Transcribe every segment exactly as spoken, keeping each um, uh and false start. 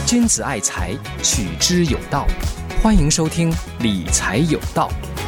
君子爱财，取之有道。欢迎收听理财有道。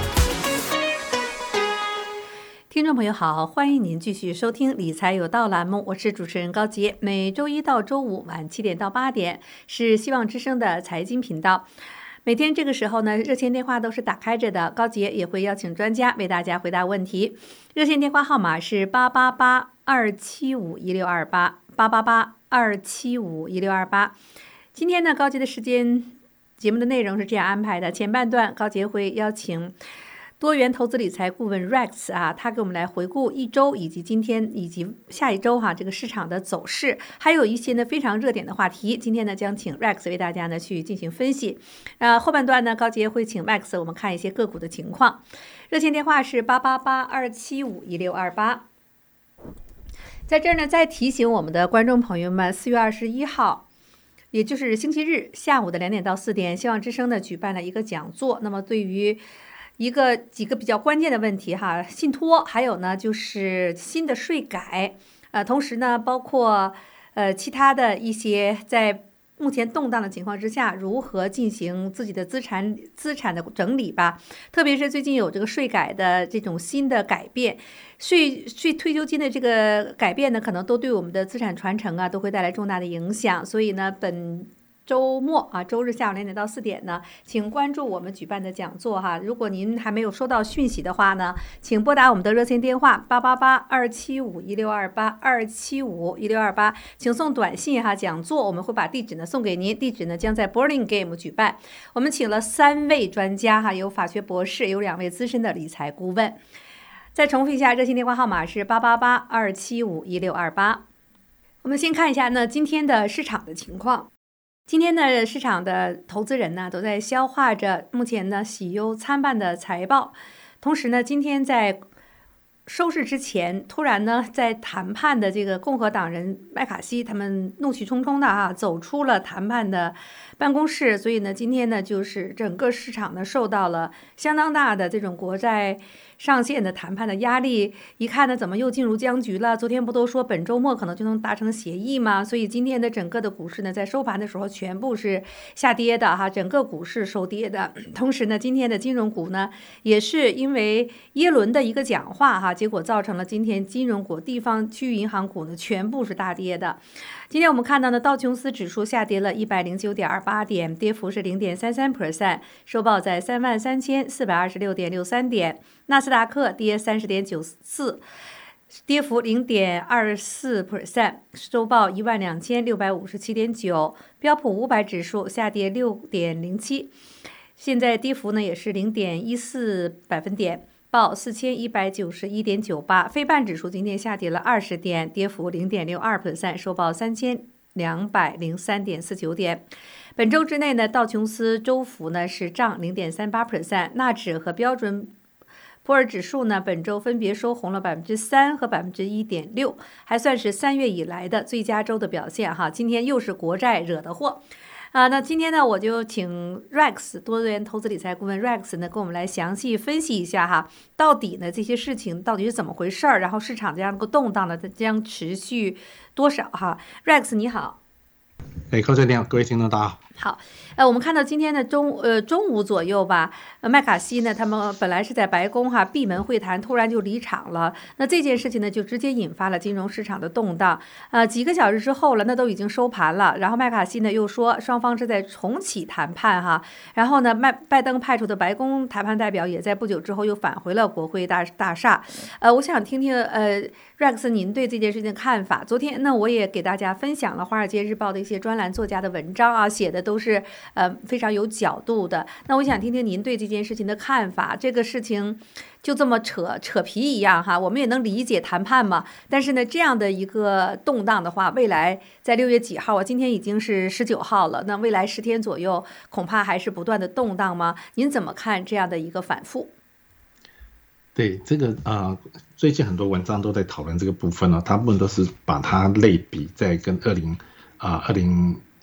听众朋友好，欢迎您继续收听理财有道栏目，我是主持人高杰。每周一到周五晚七点到八点是希望之声的财经频道。每天这个时候呢，热线电话都是打开着的，高杰也会邀请专家为大家回答问题。热线电话号码是八八八二七五一六二八八八八二七五一六二八。今天呢，高杰的时间节目的内容是这样安排的：前半段高杰会邀请多元投资理财顾问 Rex 啊，他给我们来回顾一周以及今天以及下一周哈、啊、这个市场的走势，还有一些呢非常热点的话题。今天呢将请 Rex 为大家呢去进行分析。呃，后半段呢高杰会请 Rex 我们看一些个股的情况。热线电话是八八八二七五一六二八。在这儿呢再提醒我们的观众朋友们，四月二十一号。也就是星期日下午的两点到四点，希望之声呢举办了一个讲座。那么对于一个几个比较关键的问题哈，信托，还有呢就是新的税改，呃，同时呢包括呃其他的一些在目前动荡的情况之下，如何进行自己的资产资产的整理吧。特别是最近有这个税改的这种新的改变，税税退休金的这个改变呢，可能都对我们的资产传承啊都会带来重大的影响。所以呢，本周末啊，周日下午两点到四点呢，请关注我们举办的讲座哈。如果您还没有收到讯息的话呢，请拨打我们的热线电话八八八二七五一六二八二七五一六二八，请送短信哈。讲座我们会把地址呢送给您，地址呢将在 Burlingame 举办。我们请了三位专家哈，有法学博士，有两位资深的理财顾问。再重复一下，热线电话号码是八八八二七五一六二八。我们先看一下呢今天的市场的情况。今天的市场的投资人呢，都在消化着目前呢喜忧参半的财报，同时呢，今天在收市之前，突然呢，在谈判的这个共和党人麦卡锡他们怒气冲冲的啊，走出了谈判的办公室，所以呢，今天呢，就是整个市场呢受到了相当大的这种国债上限的谈判的压力。一看呢，怎么又进入僵局了？昨天不都说本周末可能就能达成协议吗？所以今天的整个的股市呢，在收盘的时候全部是下跌的哈，整个股市收跌的。同时呢，今天的金融股呢，也是因为耶伦的一个讲话哈，结果造成了今天金融股、地方区域银行股呢全部是大跌的。今天我们看到呢，道琼斯指数下跌了一百零九点二八点，跌幅是零点三三 percent， 收报在三万三千四百二十六点六三点。纳斯达克跌三十点九四，跌幅零点二四 percent， 收报一万两千六百五十七点九。标普五百指数下跌六点零七，现在跌幅呢也是零点一四百分点。报四千一百九十一点九八，非半指数今天下跌了二十点，跌幅零点六二 percent， 收报三千两百零三点四九点。本周之内呢，道琼斯周幅呢是涨零点三八 percent， 纳指和标准普尔指数呢本周分别收红了百分之三和百分之一点六，还算是三月以来的最佳周的表现哈。今天又是国债惹的祸。啊，那今天呢，我就请 Rex 多元投资理财顾问 Rex 呢，跟我们来详细分析一下哈，到底呢这些事情到底是怎么回事儿，然后市场这样一个动荡呢，它将持续多少哈 ？Rex 你好。 哎，高先生，各位听众大家好。 好，呃，我们看到今天的中呃中午左右吧，呃，麦卡锡呢，他们本来是在白宫哈闭门会谈，突然就离场了。那这件事情呢，就直接引发了金融市场的动荡。呃，几个小时之后了，那都已经收盘了。然后麦卡锡呢又说，双方是在重启谈判哈。然后呢，麦拜登派出的白宫谈判代表也在不久之后又返回了国会大大厦。呃，我想听听呃 Rex 您对这件事情的看法。昨天呢，我也给大家分享了《华尔街日报》的一些专栏作家的文章啊，写的都是呃非常有角度的。那我想听听您对这件事情的看法。这个事情就这么扯扯皮一样哈，我们也能理解谈判嘛。但是呢，这样的一个动荡的话，未来在六月几号啊？今天已经是十九号了，那未来十天左右，恐怕还是不断的动荡吗？您怎么看这样的一个反复？ 对这个呃，最近很多文章都在讨论这个部分哦，大部分都是把它类比在跟二零啊二零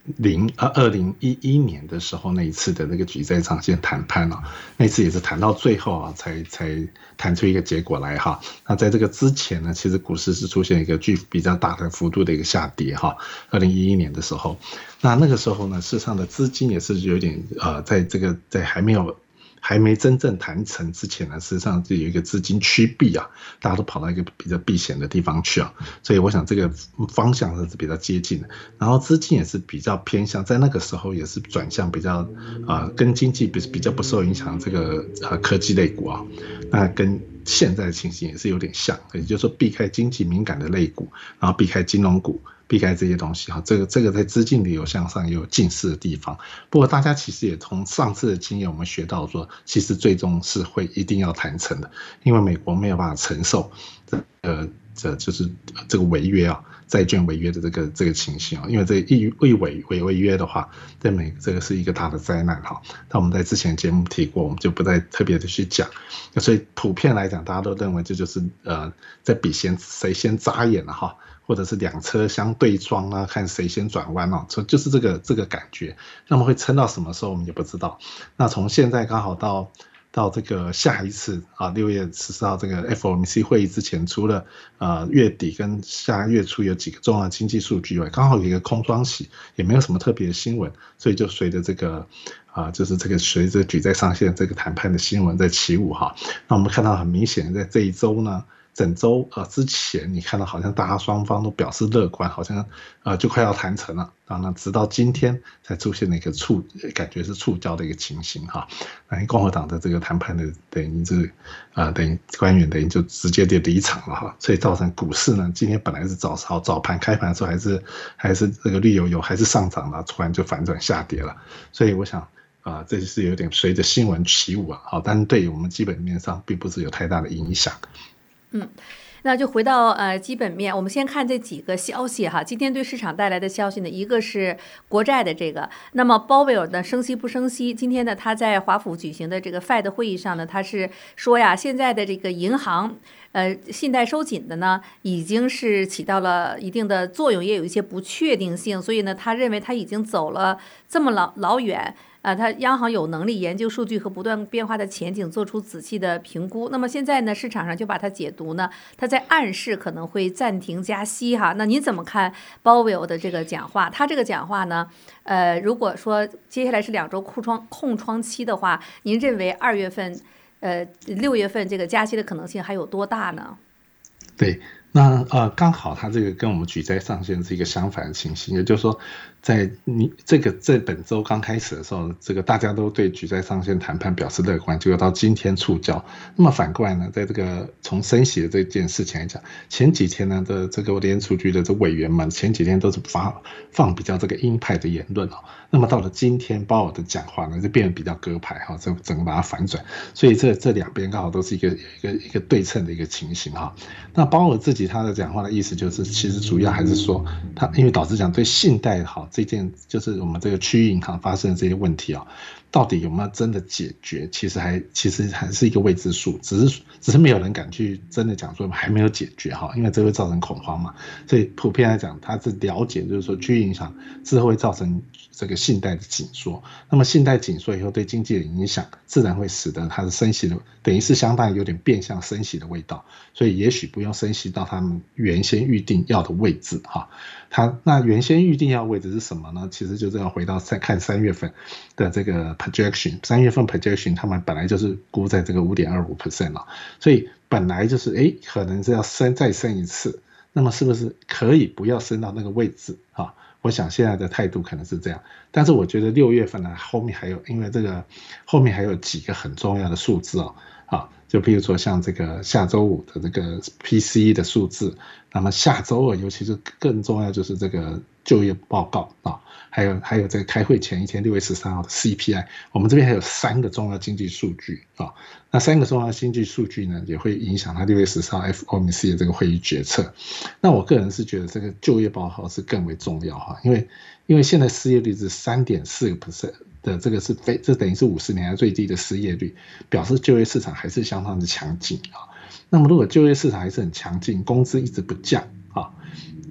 零呃二零一一年的时候那一次的那个举债上限谈判啊，那次也是谈到最后啊，才才谈出一个结果来哈。那在这个之前呢，其实股市是出现一个巨比较大的幅度的一个下跌哈。二零一一年的时候，那那个时候呢，市场的资金也是有点呃，在这个在还没有。还没真正谈成之前呢，事实上就有一个资金趋避啊，大家都跑到一个比较避险的地方去啊，所以我想这个方向是比较接近的。然后资金也是比较偏向，在那个时候也是转向比较啊、呃，跟经济比比较不受影响这个呃科技类股啊，那跟现在的情形也是有点像，也就是说避开经济敏感的类股，然后避开金融股。避开这些东西哈，这个这个在资金流向上也有近似的地方。不过大家其实也从上次的经验，我们学到说，其实最终是会一定要谈成的，因为美国没有办法承受这呃这就是这个违约啊，债券违约的这个这个情形啊，因为这一一违违违约的话，对美这个是一个大的灾难哈。那我们在之前节目提过，我们就不再特别的去讲。所以普遍来讲，大家都认为这就是呃在比先谁先眨眼了哈。或者是两车相对撞啊，看谁先转弯哦，就是这个这个感觉。那么会撑到什么时候我们也不知道。那从现在刚好到到这个下一次啊，六月十四号这个 F O M C 会议之前，除了呃月底跟下月初有几个重要的经济数据外，刚好有一个空窗期，也没有什么特别的新闻，所以就随着这个啊、呃，就是这个随着举债上限这个谈判的新闻在起舞哈。那我们看到很明显，在这一周呢。整周呃之前，你看到好像大家双方都表示乐观，好像呃就快要谈成了啊。那直到今天才出现了一个触，感觉是触礁的一个情形哈。那共和党的这个谈判的等于是呃等于官员等于就直接就离场了哈，所以造成股市呢今天本来是早早早盘开盘的时候还是还是这个绿油油还是上涨了，突然就反转下跌了。所以我想啊、呃，这是有点随着新闻起舞啊，好，但是对于我们基本面上并不是有太大的影响。 嗯，那就回到呃基本面，我们先看这几个消息哈。今天对市场带来的消息呢，一个是国债的这个，那么鲍威尔呢升息不升息？今天呢他在华府举行的这个 F E D 会议上呢，他是说呀，现在的这个银行呃信贷收紧的呢，已经是起到了一定的作用，也有一些不确定性，所以呢，他认为他已经走了这么老老远。啊，它央行有能力研究数据和不断变化的前景，做出仔细的评估。那么现在呢，市场上就把它解读呢，它在暗示可能会暂停加息哈。那您怎么看鲍威尔的这个讲话？他这个讲话呢，呃，如果说接下来是两周空窗空窗期的话，您认为二月份、呃六月份这个加息的可能性还有多大呢？ 对。那呃，刚好它这个跟我们举债上限是一个相反的情形，也就是说，在你这个在本周刚开始的时候，这个大家都对举债上限谈判表示乐观，结果到今天触礁。那么反过来呢，在这个从升息的这件事情来讲，前几天呢的这个联储局的这委员们前几天都是发放比较这个鹰派的言论哦，那么到了今天鲍尔的讲话呢，就变得比较鸽派哈，整整个把它反转，所以这这两边刚好都是一个一个一个对称的一个情形哈。那鲍尔自己他的讲话的意思就是，其实主要还是说，他因为老实讲，对信贷好这件，就是我们这个区域银行发生的这些问题啊，到底有没有真的解决，其实还其实还是一个未知数，只是只是没有人敢去真的讲说还没有解决哈，因为这会造成恐慌嘛。所以普遍来讲，他是了解，就是说区域银行之后会造成这个信贷的紧缩，那么信贷紧缩以后对经济的影响，自然会使得它的升息的等于是相当于有点变相升息的味道，所以也许不用升息到他们原先预定要的位置哈。它那原先预定要的位置是什么呢？其实就是要回到三看三月份的这个 projection， 三月份 projection 他们本来就是估在这个 百分之五点二五 了，所以本来就是诶可能是要升再升一次，那么是不是可以不要升到那个位置哈？我想现在的态度可能是这样，但是我觉得六月份呢，后面还有，因为这个后面还有几个很重要的数字哦，啊，就譬如说像这个下周五的这个 P C E 的数字，那么下周二尤其是更重要就是这个就业报告啊，还有还有在开会前一天六月十三号的 C P I， 我们这边还有三个重要经济数据啊，那三个重要经济数据呢，也会影响它六月十三号 F O M C 的这个会议决策。那我个人是觉得这个就业报告是更为重要哈，因为因为现在失业率是 百分之三点四 的，这个是非这等于是五十年来最低的失业率，表示就业市场还是相当的强劲啊。那么如果就业市场还是很强劲，工资一直不降啊，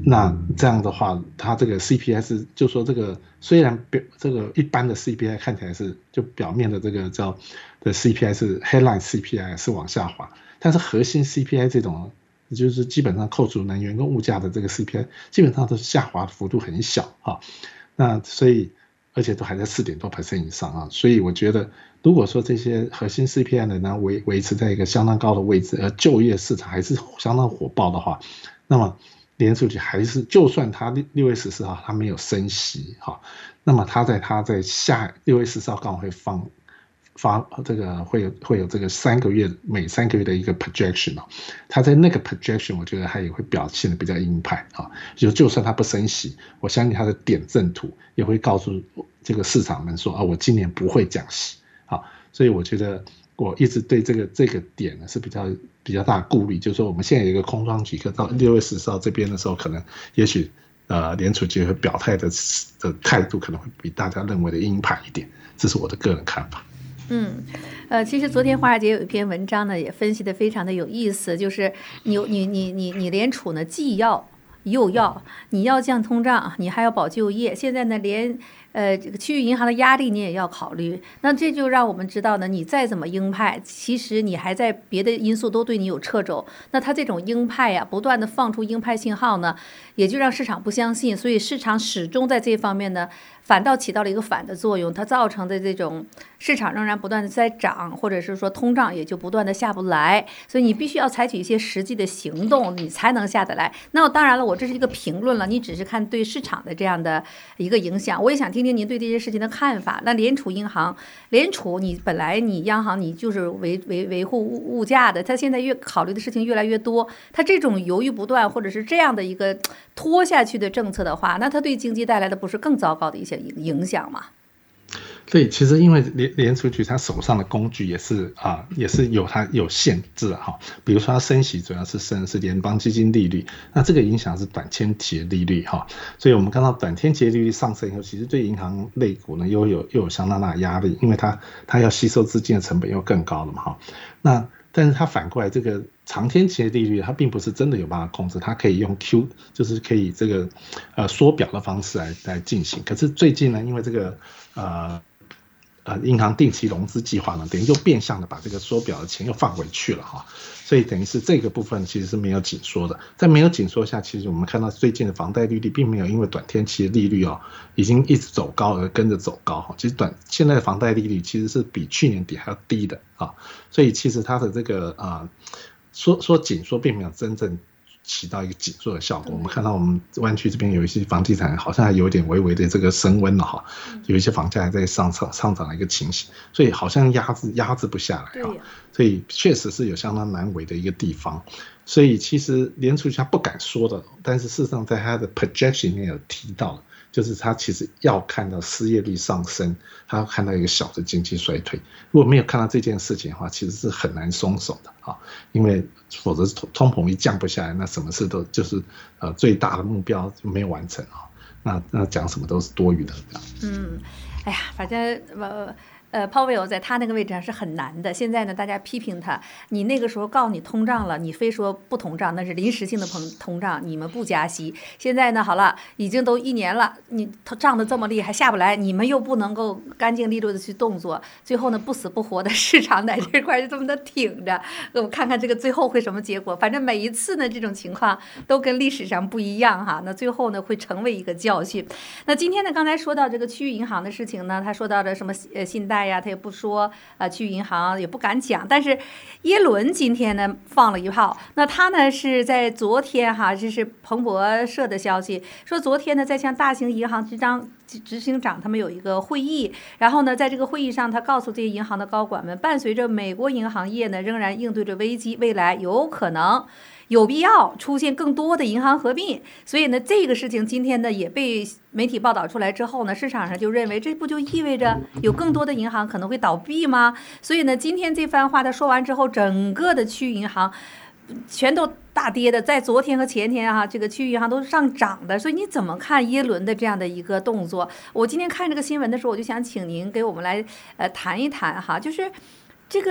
那这样的话，它这个 C P I 是就说这个虽然表这个一般的 C P I 看起来是就表面的这个叫的 C P I 是 headline C P I 是往下滑，但是核心 C P I 这种就是基本上扣除能源跟物价的这个 C P I 基本上都是下滑的幅度很小哈。那所以而且都还在四点多 percent 以上啊，所以我觉得如果说这些核心 C P I 呢能维维持在一个相当高的位置，而就业市场还是相当火爆的话，那么联储局还是就算它六月十四号它没有升息哈，那么它在它在下六月十四号刚好会放发这个会有会有这个三个月每三个月的一个 projection 哦，它在那个 projection 我觉得它也会表现的比较鹰派啊，就就算它不升息，我相信它的点阵图也会告诉这个市场们说啊，我今年不会降息啊，所以我觉得我一直对这个这个点呢是比较比较大的顾虑，就是说我们现在有一个空窗期，可到六月十四号这边的时候，可能也许呃联储局会表态的的态度可能会比大家认为的鹰派一点，这是我的个人看法。 嗯，呃，其实昨天华尔街有一篇文章呢，也分析的非常的有意思，就是你你你你你联储呢既要又要，你要降通胀，你还要保就业，现在呢连呃这个区域银行的压力你也要考虑，那这就让我们知道呢，你再怎么鹰派，其实你还在别的因素都对你有掣肘，那他这种鹰派呀、啊，不断的放出鹰派信号呢，也就让市场不相信，所以市场始终在这方面呢。反倒起到了一个反的作用，它造成的这种市场仍然不断的在涨，或者是说通胀也就不断的下不来，所以你必须要采取一些实际的行动，你才能下得来。那当然了，我这是一个评论了，你只是看对市场的这样的一个影响，我也想听听您对这些事情的看法。那联储银行，联储你本来你央行你就是维维维护物物价的，它现在越考虑的事情越来越多，它这种犹豫不断或者是这样的一个拖下去的政策的话，那它对经济带来的不是更糟糕的一些影响嘛？ 对，其实因为联联储局他手上的工具也是啊、呃，也是有它有限制哈。比如说它升息主要是升的是联邦基金利率，那这个影响是短天期的利率哈。所以我们看到短天期的利率上升以后，其实对银行类股呢又有又有相当大的压力，因为它它要吸收资金的成本又更高了嘛哈。那但是它反过来这个长天期的利率，它并不是真的有办法控制，它可以用 Q， 就是可以这个呃缩表的方式来来进行。可是最近呢，因为这个呃呃银行定期融资计划呢，等于又变相的把这个缩表的钱又放回去了哈，所以等于是这个部分其实是没有紧缩的。在没有紧缩下，其实我们看到最近的房贷利率并没有因为短天期的利率哦已经一直走高而跟着走高哈，其实短现在的房贷利率其实是比去年底还要低的啊，所以其实它的这个啊。呃说说紧缩并没有真正起到一个紧缩的效果。我们看到我们湾区这边有一些房地产好像还有点微微的这个升温了哈，有一些房价还在上涨上涨的一个情形，所以好像压制压制不下来啊，所以确实是有相当难为的一个地方。所以其实联储局他不敢说的，但是事实上在他的 projection 里面有提到了。就是他其实要看到失业率上升，他要看到一个小的经济衰退。如果没有看到这件事情的话，其实是很难松手的啊，因为否则通膨一降不下来，那什么事都就是呃最大的目标就没有完成啊，那那讲什么都是多余的。 嗯，哎呀，反正呃。呃 Powell 在他那个位置上是很难的。现在呢，大家批评他，你那个时候告诉你通胀了，你非说不通胀，那是临时性的通通胀，你们不加息。现在呢，好了，已经都一年了，你涨得这么厉害下不来，你们又不能够干净利落的去动作，最后呢，不死不活的市场在这块就这么的挺着。我看看这个最后会什么结果。反正每一次呢，这种情况都跟历史上不一样哈。那最后呢，会成为一个教训。那今天呢，刚才说到这个区域银行的事情呢，他说到的什么呃信贷呀，他也不说，呃，区域银行也不敢讲。但是耶伦今天呢放了一炮，那他呢是在昨天哈，这是彭博社的消息，说昨天呢在向大型银行执掌执行长他们有一个会议，然后呢在这个会议上，他告诉这些银行的高管们，伴随着美国银行业呢仍然应对着危机，未来有可能。有必要出现更多的银行合并，所以呢，这个事情今天呢也被媒体报道出来之后呢，市场上就认为这不就意味着有更多的银行可能会倒闭吗？所以呢，今天这番话他说完之后，整个的区域银行全都大跌的，在昨天和前天啊，这个区域银行都是上涨的。所以你怎么看耶伦的这样的一个动作？我今天看这个新闻的时候，我就想请您给我们来呃谈一谈哈，就是这个。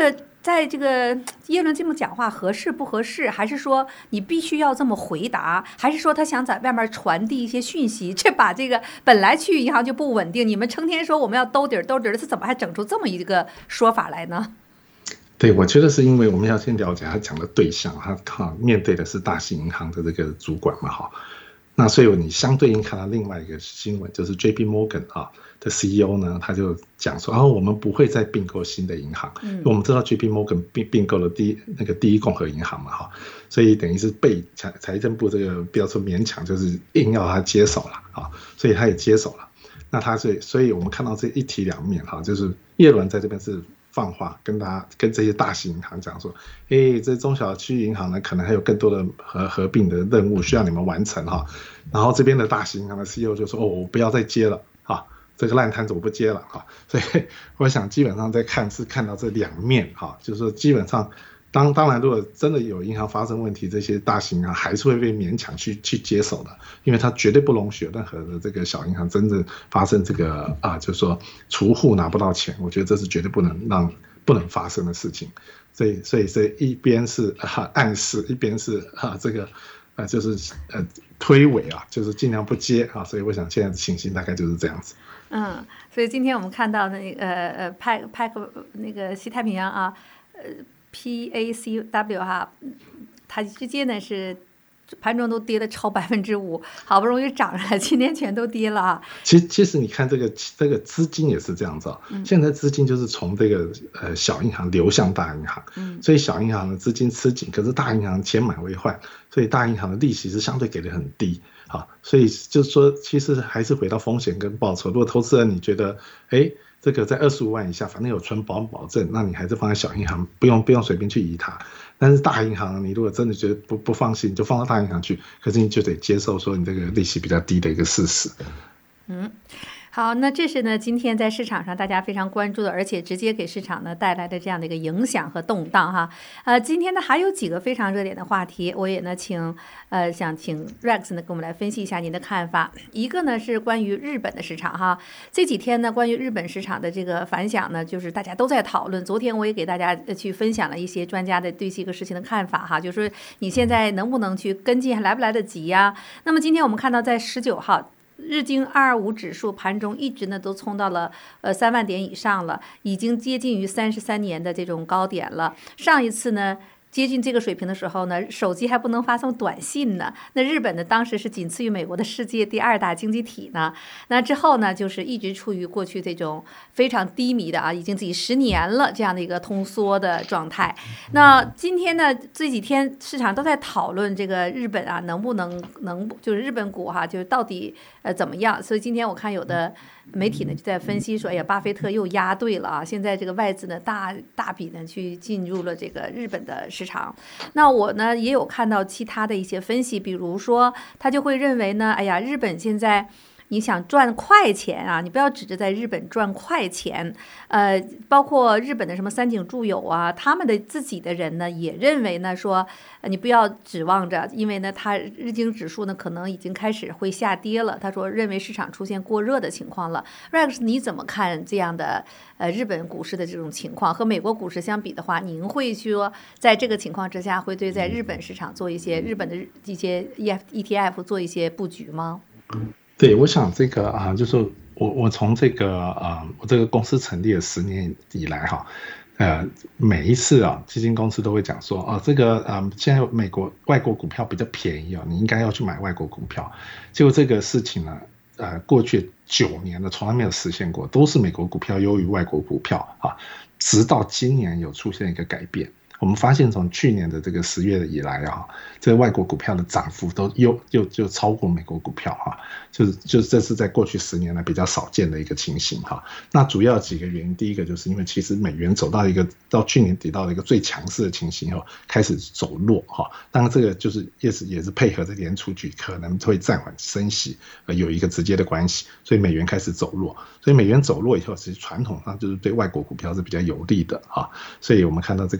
在这个耶伦这么讲话合适不合适？还是说你必须要这么回答？还是说他想在外面传递一些讯息？这把这个本来去银行就不稳定，你们成天说我们要兜底儿兜底儿，他怎么还整出这么一个说法来呢？ 对，我觉得是因为我们要先了解他讲的对象，他他面对的是大型银行的这个主管嘛，哈。那所以你相对应看到另外一个新闻，就是 J P Morgan 啊的 C E O 呢，他就讲说，啊，我们不会再并购新的银行。嗯，我们知道 J P Morgan 并并购了第一那个第一共和银行嘛，哈，所以等于是被财财政部这个不要说勉强，就是硬要他接手了啊，所以他也接手了。那他所以所以我们看到这一体两面哈，就是耶伦在这边是放话跟大家跟这些大型银行讲说，哎，这中小区银行呢，可能还有更多的合合并的任务需要你们完成哈。然后这边的大型银行的 C E O 就说，哦，我不要再接了啊，这个烂摊子我不接了哈。所以我想基本上在看是看到这两面哈，就是说基本上当当然如果真的有银行发生问题，这些大型银行还是会被勉强去去接手的，因为它绝对不容许有任何的这个小银行真正发生这个啊，就是说储户拿不到钱，我觉得这是绝对不能让不能发生的事情。所以所以这一边是啊暗示，一边是啊这个呃就是呃推诿啊，就是尽量不接啊。所以我想现在的情形大概就是这样子。 嗯，所以今天我们看到那个呃呃派派克那个西太平洋啊，呃。P A C W 哈，它直接呢是盘中都跌了超百分之五，好不容易涨上来，今天全都跌了啊。 其实其实你看这个这个资金也是这样子啊、哦嗯，现在资金就是从这个呃小银行流向大银行，嗯，所以小银行的资金吃紧，可是大银行钱买为换，所以大银行的利息是相对给的很低。好，所以就是说，其实还是回到风险跟报酬。如果投资人你觉得，哎，这个在二十五万以下，反正有存保保证，那你还是放在小银行，不用不用随便去移它。但是大银行，你如果真的觉得不不放心，你就放到大银行去，可是你就得接受说你这个利息比较低的一个事实。 嗯。好，那这是呢，今天在市场上大家非常关注的，而且直接给市场呢带来的这样的一个影响和动荡哈。呃，今天呢还有几个非常热点的话题，我也呢请呃想请 Rex 呢跟我们来分析一下您的看法。一个呢是关于日本的市场哈，这几天呢关于日本市场的这个反响呢，就是大家都在讨论。昨天我也给大家去分享了一些专家的对这个事情的看法哈，就是说你现在能不能去跟进，还来不来得及呀？那么今天我们看到在十九号。日经二二五指数盘中一直呢都冲到了呃三万点以上了，已经接近于三十三年的这种高点了。上一次呢接近这个水平的时候呢，手机还不能发送短信呢。那日本呢当时是仅次于美国的世界第二大经济体呢。那之后呢就是一直处于过去这种非常低迷的啊，已经几十年了这样的一个通缩的状态。那今天呢这几天市场都在讨论这个日本啊能不能能就是日本股哈、啊，就是到底呃怎么样？所以今天我看有的媒体呢就在分析说，哎呀，巴菲特又押对了啊！现在这个外资呢大大笔呢去进入了这个日本的市场。那我呢也有看到其他的一些分析，比如说他就会认为呢，哎呀，日本现在你想赚快钱啊，你不要指着在日本赚快钱。呃，包括日本的什么三井住友啊，他们的自己的人呢也认为呢说，呃、你不要指望着，因为呢它日经指数呢可能已经开始会下跌了。他说认为市场出现过热的情况了。Rex 你怎么看这样的呃日本股市的这种情况？和美国股市相比的话，您会说在这个情况之下会对在日本市场做一些日本的一些 E T F 做一些布局吗？ 对，我想这个啊，就是我我从这个啊，我这个公司成立了十年以来哈，呃，每一次啊，基金公司都会讲说，啊，这个啊，现在美国外国股票比较便宜哦，你应该要去买外国股票。结果这个事情呢，呃，过去九年呢，从来没有实现过，都是美国股票优于外国股票啊，直到今年有出现一个改变。我们发现从去年的这个十月以来啊，这个外国股票的涨幅都又又就超过美国股票哈、啊，就是就是这是在过去十年来比较少见的一个情形哈、啊。那主要几个原因，第一个就是因为其实美元走到一个到去年底到了一个最强势的情形后，开始走弱哈、啊。当然这个就是也是也是配合着联储局可能会暂缓升息，呃有一个直接的关系，所以美元开始走弱。所以美元走弱以后，其实传统上就是对外国股票是比较有利的哈、啊。所以我们看到这个像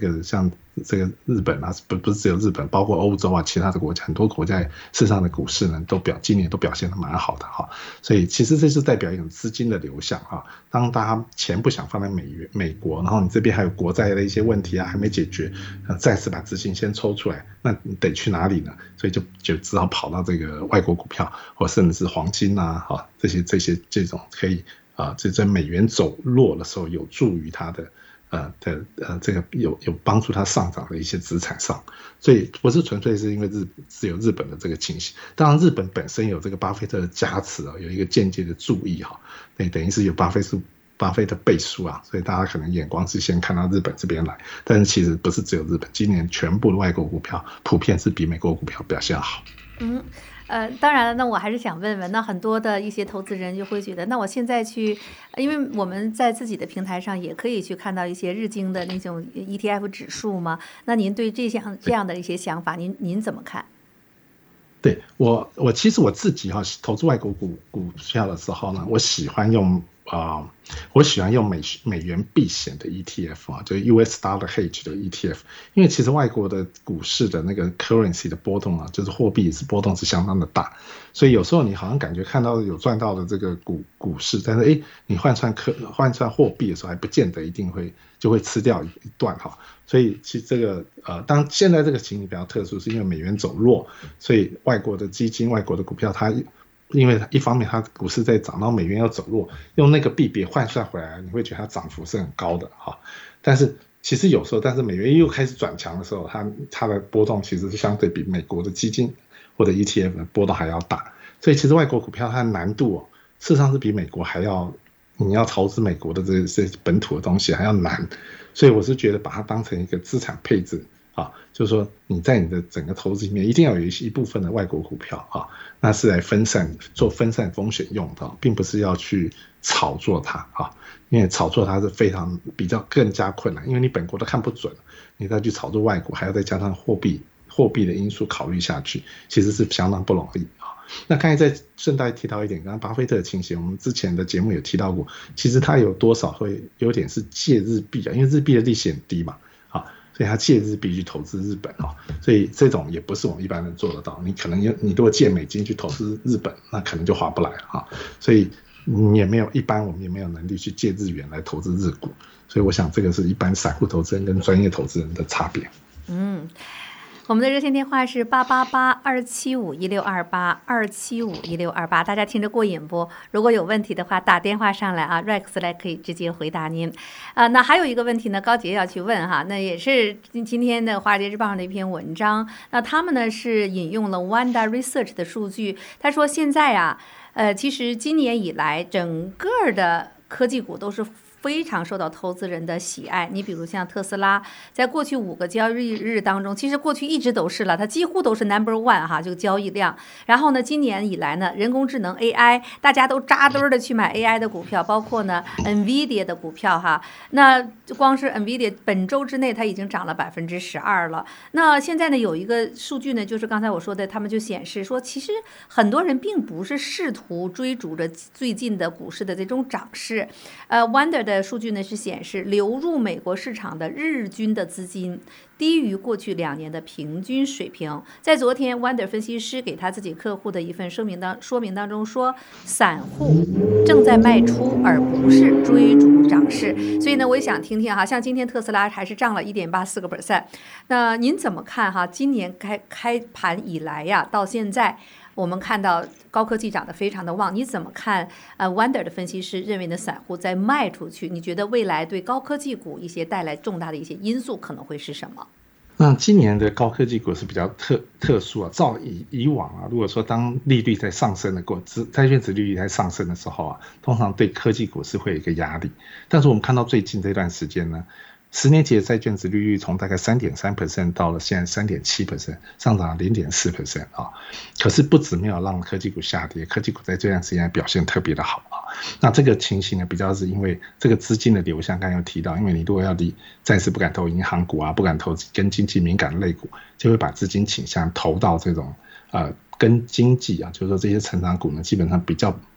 像这个日本啊，不不是只有日本，包括欧洲啊，其他的国家，很多国家事实上的股市呢，都表今年都表现得蛮好的哈。所以其实这是代表一种资金的流向啊。当大家钱不想放在美元美国，然后你这边还有国债的一些问题啊还没解决，再次把资金先抽出来，那你得去哪里呢？所以就就只好跑到这个外国股票，或甚至是黄金啊，哈，这些这些这种可以啊，这在美元走弱的时候有助于它的。呃的呃，这个有有帮助它上涨的一些资产上，所以不是纯粹是因为日只有日本的这个情形，当然日本本身有这个巴菲特的加持啊，有一个间接的注意哈，对，等于是有巴菲特巴菲特背书啊，所以大家可能眼光是先看到日本这边来，但是其实不是只有日本，今年全部的外国股票普遍是比美国股票表现好。 嗯。呃，当然了，那我还是想问问，那很多的一些投资人就会觉得，那我现在去，因为我们在自己的平台上也可以去看到一些日经的那种 E T F 指数嘛，那您对这项这样的一些想法，您您怎么看？ 对我，我其实我自己哈、啊，投资外国股股票的时候呢，我喜欢用啊、呃，我喜欢用美美元避险的 E T F 啊，就是 U S Dollar Hedge 的 E T F， 因为其实外国的股市的那个 currency 的波动啊，就是货币是波动是相当的大，所以有时候你好像感觉看到有赚到的这个股股市，但是哎，你换算科换算货币的时候，还不见得一定会就会吃掉一段哈。所以其实这个呃，当现在这个情形比较特殊，是因为美元走弱，所以外国的基金、外国的股票，它因为一方面它股市在涨，然后美元要走弱，用那个币别换算回来，你会觉得它涨幅是很高的哈。但是其实有时候，但是美元又开始转强的时候，它它的波动其实是相对比美国的基金或者 E T F 的波动还要大。所以其实外国股票它的难度哦，事实上是比美国还要，你要投资美国的这些本土的东西还要难。所以我是觉得把它当成一个资产配置啊，就是说你在你的整个投资里面一定要有一部分的外国股票啊，那是来分散做分散风险用的，并不是要去炒作它啊，因为炒作它是非常比较更加困难，因为你本国都看不准，你再去炒作外国，还要再加上货币货币的因素考虑下去，其实是相当不容易啊。那刚才再顺带提到一点，刚刚巴菲特的情形，我们之前的节目有提到过，其实他有多少会有点是借日币啊，因为日币的利息很低嘛，啊，所以他借日币去投资日本啊，所以这种也不是我们一般人做得到。你可能你如果借美金去投资日本，那可能就划不来啊，所以你也没有一般我们也没有能力去借日元来投资日股，所以我想这个是一般散户投资人跟专业投资人的差别。嗯。 我们的热线电话是八八八二七五一六二八二七五一六二八，大家听着过瘾不？如果有问题的话，打电话上来啊 ，Rex 来可以直接回答您。啊、呃，那还有一个问题呢，高杰要去问哈，那也是今天的《华尔街日报》上的一篇文章。那他们呢是引用了 Wanda Research 的数据，他说现在啊，呃，其实今年以来整个的科技股都是非常受到投资人的喜爱。你比如像特斯拉，在过去五个交易日当中，其实过去一直都是了，它几乎都是 number one 哈，这个交易量。然后呢，今年以来呢，人工智能 A I 大家都扎堆的去买 A I 的股票，包括呢 Nvidia 的股票哈。那光是 Nvidia 本周之内它已经涨了百分之十二了。那现在呢有一个数据呢，就是刚才我说的，他们就显示说，其实很多人并不是试图追逐着最近的股市的这种涨势。呃 ，Wonder 的数据呢是显示，流入美国市场的日均的资金低于过去两年的平均水平。在昨天 Wonder 分析师给他自己客户的一份说明当说明当中说，散户正在卖出，而不是追逐涨势。所以呢，我也想听听哈，像今天特斯拉还是涨了 一点八四个百分点，那您怎么看哈？今年开开盘以来呀，到现在我们看到高科技涨得非常的旺，你怎么看？呃 ，Wonder 的分析师认为呢，散户在卖出去，你觉得未来对高科技股一些带来重大的一些因素可能会是什么？ 那今年的高科技股是比较特特殊啊，照以以往啊，如果说当利率在上升的过，债券殖利率在上升的时候啊，通常对科技股是会有一个压力。但是我们看到最近这段时间呢，十年期的债券殖利率从大概 百分之三点三 到了现在 百分之三点七， 上涨了 零点四 啊。可是不止没有让科技股下跌，科技股在这段时间表现特别的好啊。那这个情形呢，比较是因为这个资金的流向，刚刚有提到，因为你如果要离暂时不敢投银行股啊，不敢投跟经济敏感的类股，就会把资金倾向投到这种呃跟经济啊，就是说这些成长股呢，基本上比较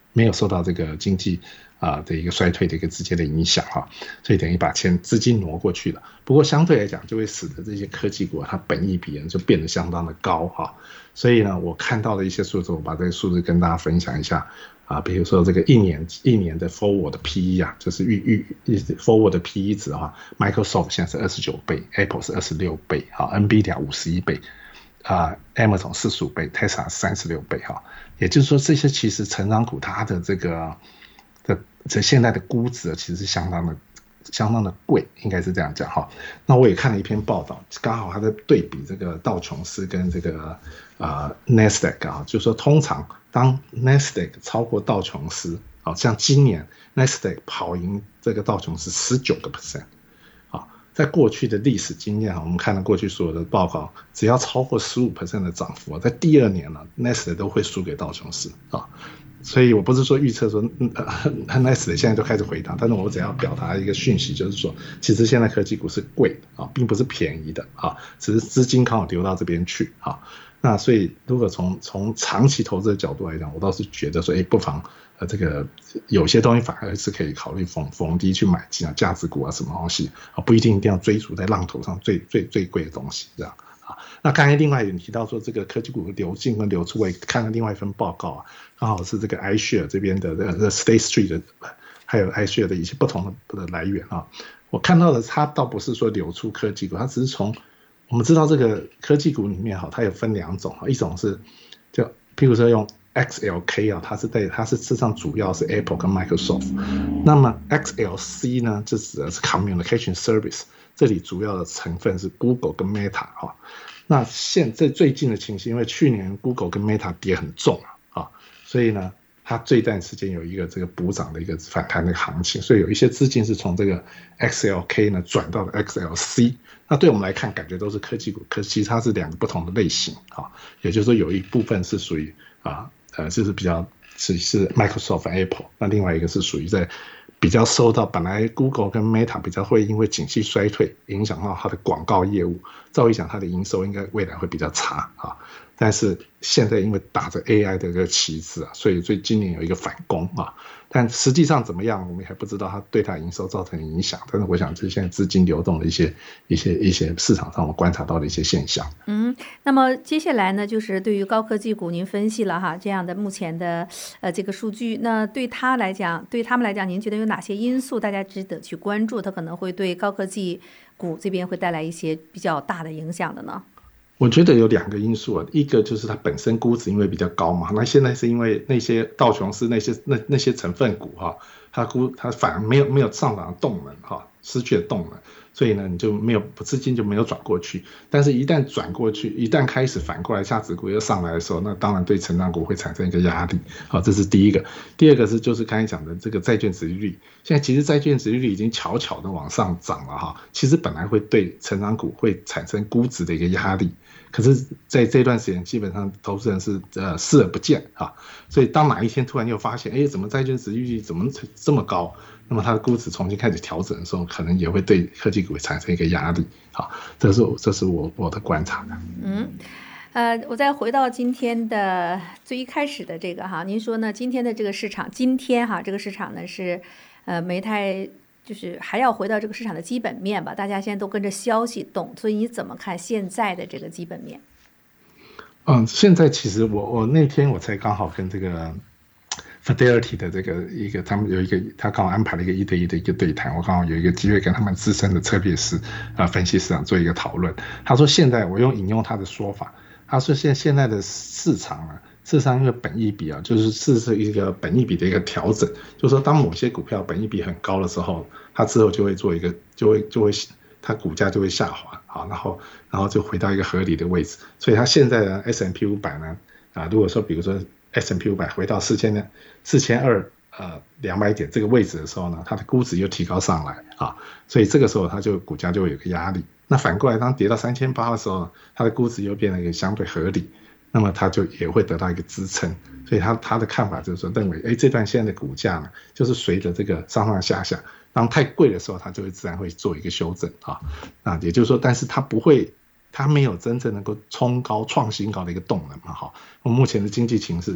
没有受到这个经济啊、呃、的一个衰退的一个直接的影响哈，所以等于把钱资金挪过去了。不过相对来讲，就会使得这些科技股它本益比呢就变得相当的高哈。所以呢，我看到的一些数字，我把这个数字跟大家分享一下啊，比如说这个一年一年的 forward 的 P E 啊，就是预预 forward 的 P E 值啊 ，Microsoft 现在是二十九倍 ，Apple 是二十六倍，好 ，NVIDIA 五十一倍。啊、呃、，Amazon 四十五倍 ，Tesla 三十六倍哈，也就是说这些其实成长股它的这个的这现在的估值其实是相当的相当的贵，应该是这样讲哈。那我也看了一篇报道，刚好它在对比这个道琼斯跟这个呃 Nasdaq 啊，就是说通常当 Nasdaq 超过道琼斯，好像今年 Nasdaq 跑赢这个道琼斯十九个 percent。在过去的历史经验，我们看了过去所有的报告，只要超过 百分之十五 的涨幅，在第二年呢 Nasdaq 都会输给道琼斯啊。所以我不是说预测说、呃、Nasdaq 现在就开始回档，但是我只要表达一个讯息，就是说其实现在科技股是贵的啊，并不是便宜的啊，只是资金刚好流到这边去啊。那所以如果从从长期投资的角度来讲，我倒是觉得说，哎，不妨呃这个有些东西反而是可以考虑逢逢低去买进啊，价值股啊什么东西啊，不一定一定要追逐在浪头上最最最贵的东西这样啊。那刚才另外有提到说这个科技股的流进跟流出，我也看了另外一份报告啊，刚好是这个 iShare 这边的呃 State Street 的，还有 iShare 的一些不同的来源啊。我看到的它倒不是说流出科技股，它只是从我们知道这个科技股里面哈，它有分两种，一种是就譬如说用 X L K 啊，它是在它是事实上主要是 Apple 跟 Microsoft， 那么 X L C 呢，就指的是 Communication Service， 这里主要的成分是 Google 跟 Meta 哈。那现在最近的情形，因为去年 Google 跟 Meta 跌很重啊，所以呢，它这段时间有一个这个补涨的一个反弹的行情，所以有一些资金是从这个 X L K 呢转到了 X L C。那对我们来看，感觉都是科技股，可其实它是两个不同的类型啊。也就是说，有一部分是属于啊呃，就是比较是是 Microsoft、Apple， 那另外一个是属于在比较受到本来 Google 跟 Meta 比较会因为景气衰退影响到它的广告业务，照理讲它的营收应该未来会比较差啊。但是现在因为打着 A I 的一个旗帜啊，所以所以今年有一个反攻啊。但实际上怎么样，我们还不知道它对它营收造成影响。但是我想，这是现在资金流动的一些一些一些市场上我观察到的一些现象。 嗯，那么接下来呢，就是对于高科技股，您分析了哈这样的目前的呃这个数据，那对它来讲，对他们来讲，您觉得有哪些因素大家值得去关注？它可能会对高科技股这边会带来一些比较大的影响的呢？ 我觉得有两个因素啊，一个就是它本身估值因为比较高嘛，那现在是因为那些道琼斯那些那那些成分股哈、啊，它估它反而没有没有上涨的动能哈、啊，失去了动能，所以呢你就没有资金就没有转过去，但是一旦转过去，一旦开始反过来价值股又上来的时候，那当然对成长股会产生一个压力，好，这是第一个。第二个是就是刚才讲的这个债券殖利率，现在其实债券殖利率已经悄悄的往上涨了哈，其实本来会对成长股会产生估值的一个压力。可是在这段时间，基本上投资人是呃视而不见啊，所以当哪一天突然又发现，哎，怎么债券殖利率怎么这么高？那么它的估值重新开始调整的时候，可能也会对科技股产生一个压力啊。这是这是我我的观察的。 嗯，呃，我再回到今天的最一开始的这个哈，您说呢？今天的这个市场，今天哈这个市场呢是呃没太。就是还要回到这个市场的基本面吧，大家现在都跟着消息动，所以你怎么看现在的这个基本面？ 嗯，现在其实我我那天我才刚好跟这个 Fidelity 的这个一个他们有一个他刚好安排了一个一对一的一个对谈，我刚好有一个机会跟他们资深的策略师啊、呃、分析市场做一个讨论。他说现在我用引用他的说法，他说现现在的市场啊。事实上，因为本益比啊，就是是是一个本益比的一个调整，就是说，当某些股票本益比很高的时候，它之后就会做一个，就会就会它股价就会下滑啊，然后然后就回到一个合理的位置。所以它现在的 S and P 五百 呢，啊，如果说比如说 S and P 五百 回到四千四千二呃两百点这个位置的时候呢，它的估值又提高上来啊，所以这个时候它就股价就会有个压力。那反过来，当跌到三千八的时候，它的估值又变得一个相对合理。那么它就也会得到一个支撑，所以他他的看法就是说，认为哎这段现在的股价呢，就是随着这个上上下下，当太贵的时候，它就会自然会做一个修正啊，啊也就是说，但是它不会，它没有真正能够冲高创新高的一个动能嘛哈。我们目前的经济情势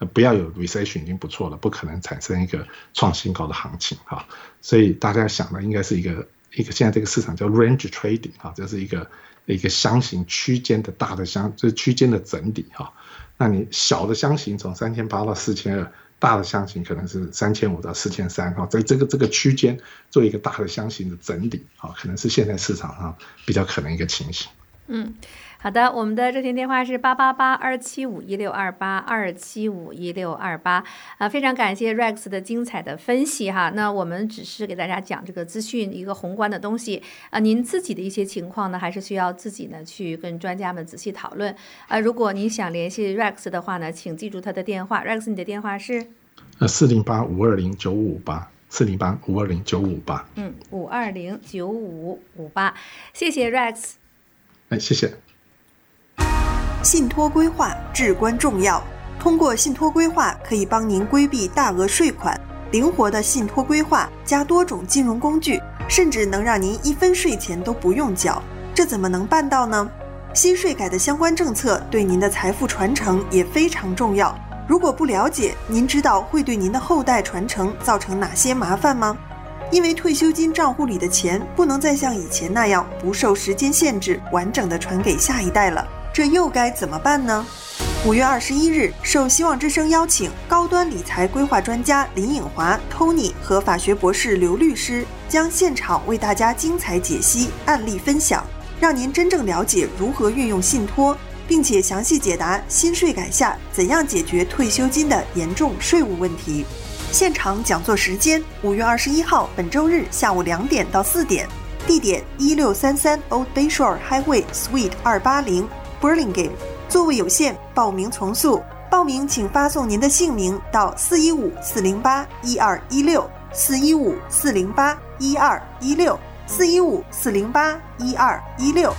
呃、不要有 recession 已经不错了，不可能产生一个创新高的行情哈。所以大家想的应该是一个一个现在这个市场叫 range trading 哈，这是一个一个箱型区间的大的箱，就是区间的整理哈。那你小的箱型从三千八到四千二，大的箱型可能是三千五到四千三哈，在这个这个区间做一个大的箱型的整理哈，可能是现在市场上比较可能一个情形。 嗯，好的，我们的热线电话是八八八二七五一六二八二七五一六二八啊，非常感谢 Rex 的精彩的分析哈。那我们只是给大家讲这个资讯一个宏观的东西啊，您自己的一些情况呢，还是需要自己呢去跟专家们仔细讨论啊。如果您想联系 Rex 的话呢，请记住他的电话 ，Rex 你的电话是呃四零八五二零九五八。四零八五二零九五八， 嗯，五二零九五五八，谢谢 Rex。 哎，谢谢。 信托规划至关重要，通过信托规划可以帮您规避大额税款。灵活的信托规划加多种金融工具，甚至能让您一分税钱都不用缴。这怎么能办到呢？新税改的相关政策对您的财富传承也非常重要。如果不了解，您知道会对您的后代传承造成哪些麻烦吗？因为退休金账户里的钱不能再像以前那样不受时间限制完整的传给下一代了，这又该怎么办呢？五月二十一日，受希望之声邀请，高端理财规划专家林颖华、Tony 和法学博士刘律师将现场为大家精彩解析、案例分享，让您真正了解如何运用信托，并且详细解答新税改下怎样解决退休金的严重税务问题。现场讲座时间：五月二十一号本周日下午两点到四点，地点一六三三 Old Bayshore Highway Suite 二八零 Burlingame， 座位有限，报名从速。报名请发送您的姓名到四一五四零八一二一六四一五四零八一二一六四一五四零八一二一六。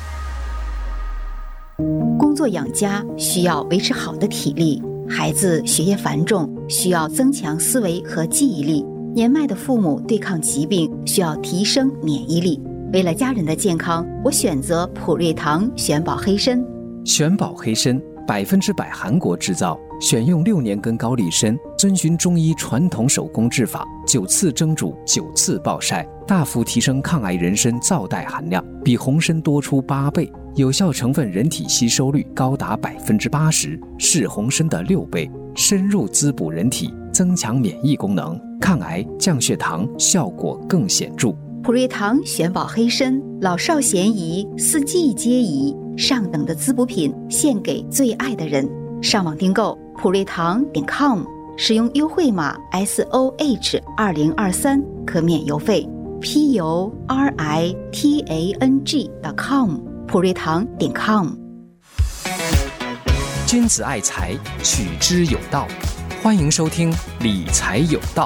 工作养家需要维持好的体力，孩子学业繁重，需要增强思维和记忆力，年迈的父母对抗疾病需要提升免疫力。为了家人的健康，我选择普瑞堂玄宝黑参。 玄宝黑参百分之百韩国制造，选用六年根高丽参，遵循中医传统手工制法，九次蒸煮，九次暴晒，大幅提升抗癌人参皂苷含量，比红参多出八倍，有效成分人体吸收率高达百分之八十，是红参的六倍，深入滋补人体，增强免疫功能，抗癌降血糖效果更显著。 普瑞堂玄宝黑参，老少咸宜，四季皆宜，上等的滋补品，献给最爱的人。上网订购普瑞堂点 com， 使用优惠码 S O H 二零二三 可免邮费。P U R I T A N G 点 com， 普瑞堂点 com。 君子爱财，取之有道。欢迎收听理财有道。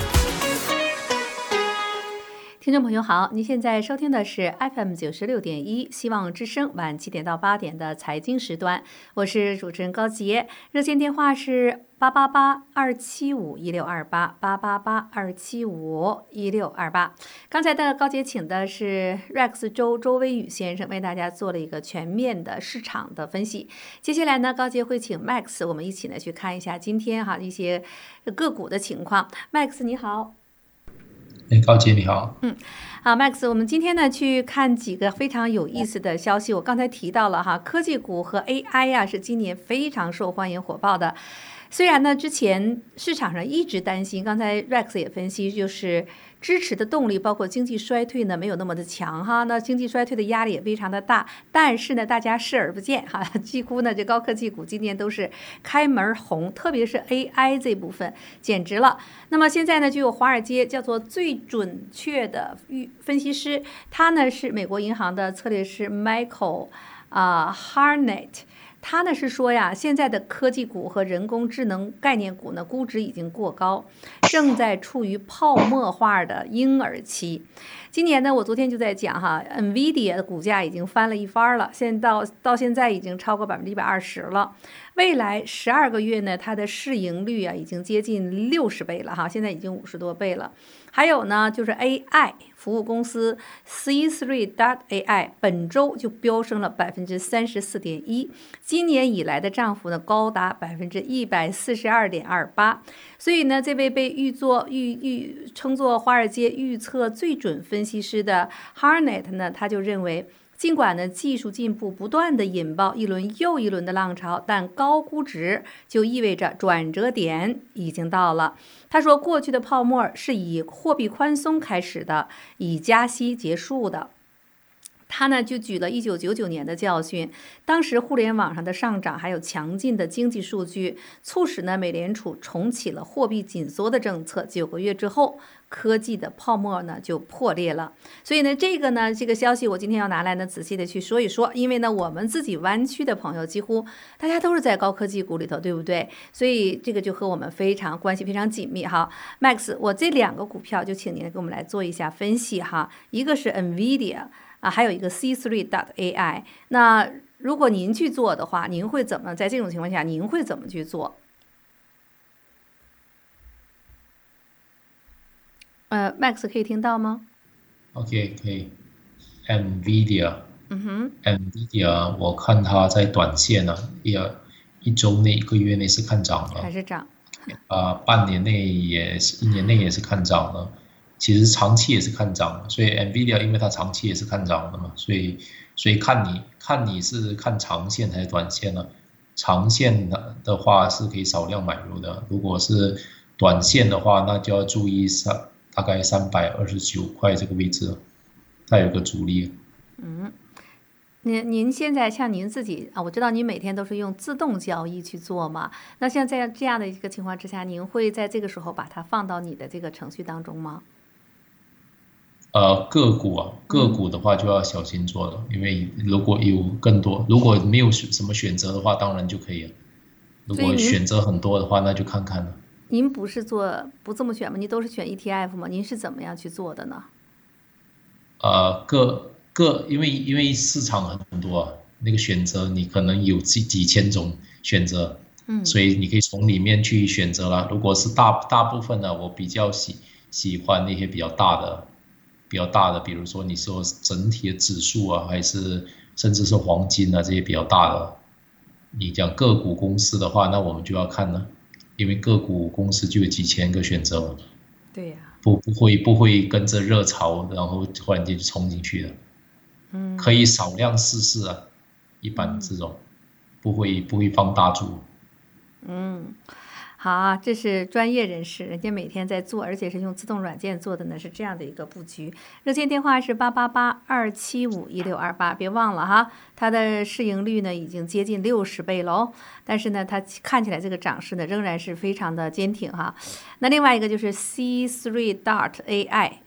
听众朋友好，您现在收听的是 F M 九十六点一希望之声晚七点到八点的财经时段，我是主持人高杰，热线电话是八八八二七五一六二八八八八二七五一六二八。刚才的高杰请的是 Rex 周周威宇先生，为大家做了一个全面的市场的分析。接下来呢，高杰会请 Max 我们一起呢去看一下今天哈一些个股的情况。Max 你好。 高姐你好。 嗯，好 Max， 我们今天呢去看几个非常有意思的消息。我刚才提到了哈，科技股和 A I 呀、啊、是今年非常受欢迎火爆的。虽然呢之前市场上一直担心，刚才 Rex 也分析，就是支持的动力包括经济衰退呢没有那么的强哈，那经济衰退的压力也非常的大，但是呢大家视而不见哈，几乎呢这高科技股今年都是开门红，特别是 A I 这部分简直了。那么现在呢就有华尔街叫做最准确的分析师，他呢是美国银行的策略师 Michael 啊、呃、Harnett。他呢是说呀，现在的科技股和人工智能概念股呢，估值已经过高，正在处于泡沫化的婴儿期。今年呢，我昨天就在讲哈 ，NVIDIA 的股价已经翻了一番了，现在到到现在已经超过百分之一百二十了。 未来十二个月呢，它的市盈率啊已经接近六十倍了哈，现在已经五十多倍了。还有呢，就是 A I 服务公司 C 三 dot A I 本周就飙升了百分之三十四点一，今年以来的涨幅呢高达百分之一百四十二点二八。所以呢，这位被预作预预称作华尔街预测最准分析师的 Harnett 呢，他就认为。尽管呢，技术进步不断地引爆一轮又一轮的浪潮，但高估值就意味着转折点已经到了。他说，过去的泡沫是以货币宽松开始的，以加息结束的。他呢就举了一九九九年的教训，当时互联网上的上涨还有强劲的经济数据，促使呢美联储重启了货币紧缩的政策。九个月之后，科技的泡沫呢就破裂了。所以呢，这个呢这个消息我今天要拿来呢仔细的去说一说，因为呢我们自己湾区的朋友几乎大家都是在高科技股里头，对不对？所以这个就和我们非常关系非常紧密哈。Max， 我这两个股票就请您给我们来做一下分析哈，一个是 Nvidia。啊，还有一个 C 三 dot A I。那如果您去做的话，您会怎么在这种情况下，您会怎么去做？呃 ，Max 可以听到吗 ？OK， 可以。Nvidia， 嗯哼 ，Nvidia， 我看它在短线呢、啊，也一周内、一个月内是看涨了， 还是涨？ 啊、呃，半年内也是，一年内也是看涨了。其实长期也是看涨的，所以 Nvidia 因为它长期也是看涨的嘛，所以所以看你看你是看长线还是短线呢？长线的的话是可以少量买入的，如果是短线的话，那就要注意三大概三百二十九块这个位置，它有个阻力。 嗯，您您现在像您自己啊，我知道您每天都是用自动交易去做嘛，那像在这样的一个情况之下，您会在这个时候把它放到你的这个程序当中吗？ 呃，个股啊，个股的话就要小心做了，因为如果有更多，如果没有什么选择的话，当然就可以了。如果选择很多的话，那就看看了。 您不是做不这么选吗？您都是选 E T F 吗？您是怎么样去做的呢？ 呃，个个，因为因为市场很多，那个选择你可能有几几千种选择，嗯，所以你可以从里面去选择了。如果是大大部分呢，我比较喜喜欢那些比较大的。比较大的，比如说你说整体的指数啊，还是甚至是黄金啊这些比较大的，你讲个股公司的话，那我们就要看了，因为个股公司就有几千个选择嘛。 对呀、啊。 不不会不会跟着热潮，然后突然间就冲进去的。嗯。可以少量试试啊，一般这种、嗯、不会不会放大注。 嗯。好，这是专业人士，人家每天在做，而且是用自动软件做的呢，是这样的一个布局。热线电话是八八八二七五一六二八，别忘了哈，它的市盈率呢已经接近六十倍喽，但是呢，它看起来这个涨势呢仍然是非常的坚挺哈。那另外一个就是 C 三 dot A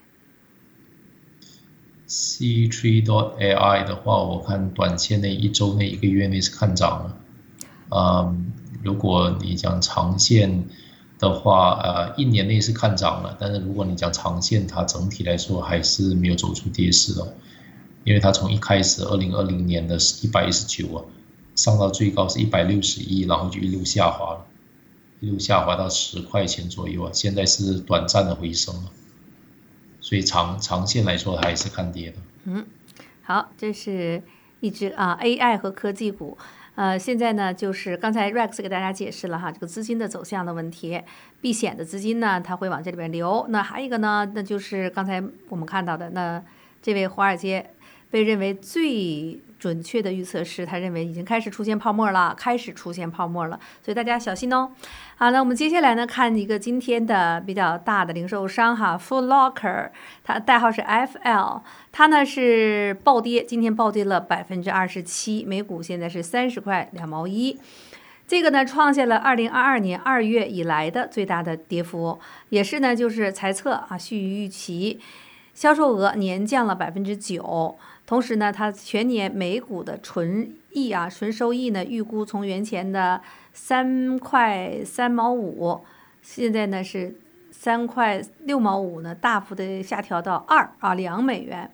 I。C 三 dot A I 的话，我看短线内、一周内、一个月内是看涨了，嗯。如果你讲长线的话，呃，一年内是看涨了，但是如果你讲长线，它整体来说还是没有走出跌势了，因为它从一开始二零二零年的一百一十九啊，上到最高是一百六十一，然后就一路下滑了，一路下滑到十块钱左右啊，现在是短暂的回升了，所以长长线来说还是看跌的。 嗯，好，这是一只啊 A I 和科技股。呃，现在呢，就是刚才 Rex 给大家解释了哈，这个资金的走向的问题，避险的资金呢，它会往这里边流。那还有一个呢，那就是刚才我们看到的，那这位华尔街被认为最准确的预测师，他认为已经开始出现泡沫了，开始出现泡沫了，所以大家小心哦。好，那我们接下来呢，看一个今天的比较大的零售商哈 ，Foot Locker， 它代号是 F L， 它呢是暴跌，今天暴跌了百分之二十七，每股现在是三十块两毛一，这个呢创下了二零二二年二月以来的最大的跌幅，也是呢就是财测啊续预期，销售额年降了百分之九。同时呢，它全年每股的纯益啊，纯收益呢，预估从原前的三块三毛五，现在呢是三块六毛五呢，大幅的下调到二啊两美元。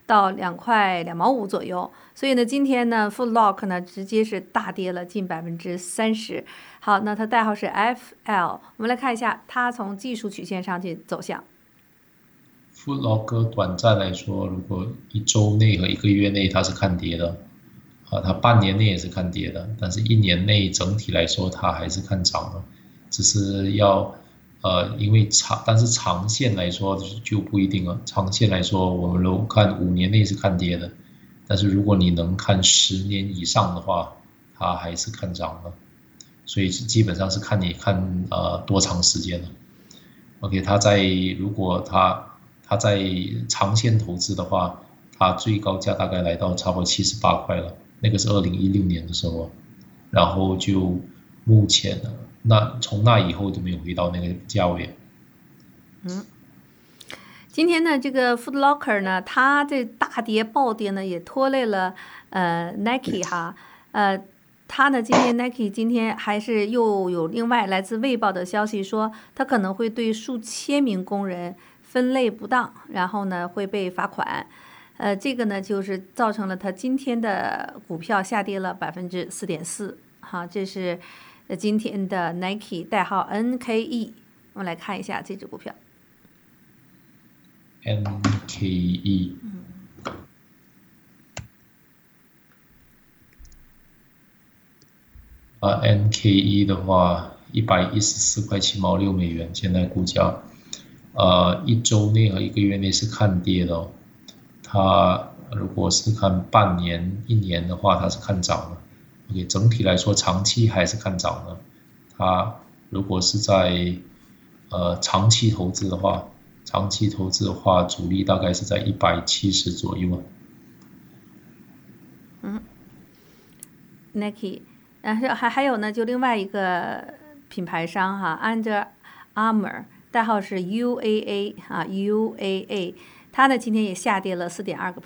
到两块两毛五左右。所以呢，今天呢 Foot Locker 呢直接是大跌了近百分之三十。好，那它代号是 F L， 我们来看一下它从技术曲线上去走向。 Foot Locker 短暂来说，如果一周内和一个月内它是看跌的，啊，它半年内也是看跌的，但是一年内整体来说它还是看涨的，只是要呃，因为长，但是长线来说就不一定了。长线来说，我们如果看五年内是看跌的，但是如果你能看十年以上的话，它还是看涨的。所以基本上是看你看呃多长时间了。OK， 它在如果它它在长线投资的话，它最高价大概来到差不多七十八块了，那个是二零一六年的时候，然后就目前那从那以后就没有回到那个价位。 嗯，今天呢，这个 Foot Locker 呢，它这大跌暴跌呢，也拖累了呃 Nike 哈，呃。它呢，今天 Nike 今天还是又有另外来自卫报的消息说，它可能会对数千名工人分类不当，然后呢会被罚款。呃，这个呢就是造成了它今天的股票下跌了百分之四点四。好，这是今天的 Nike 代号 N K E， 我们来看一下这只股票。 N K E。 嗯。 呃 ，N K E 的话，一百一十四块七毛六美元，现在股价，呃，一周内和一个月内是看跌的哦。它如果是看半年、一年的话，它是看涨的。OK， 整体来说，长期还是看涨的。它如果是在呃长期投资的话，长期投资的话，主力大概是在一百七十左右。 嗯 ，Nike。然后还还有呢，就另外一个品牌商哈 ，Under Armour， 代号是 U A A 啊 ，U A A， 它呢今天也下跌了四点二个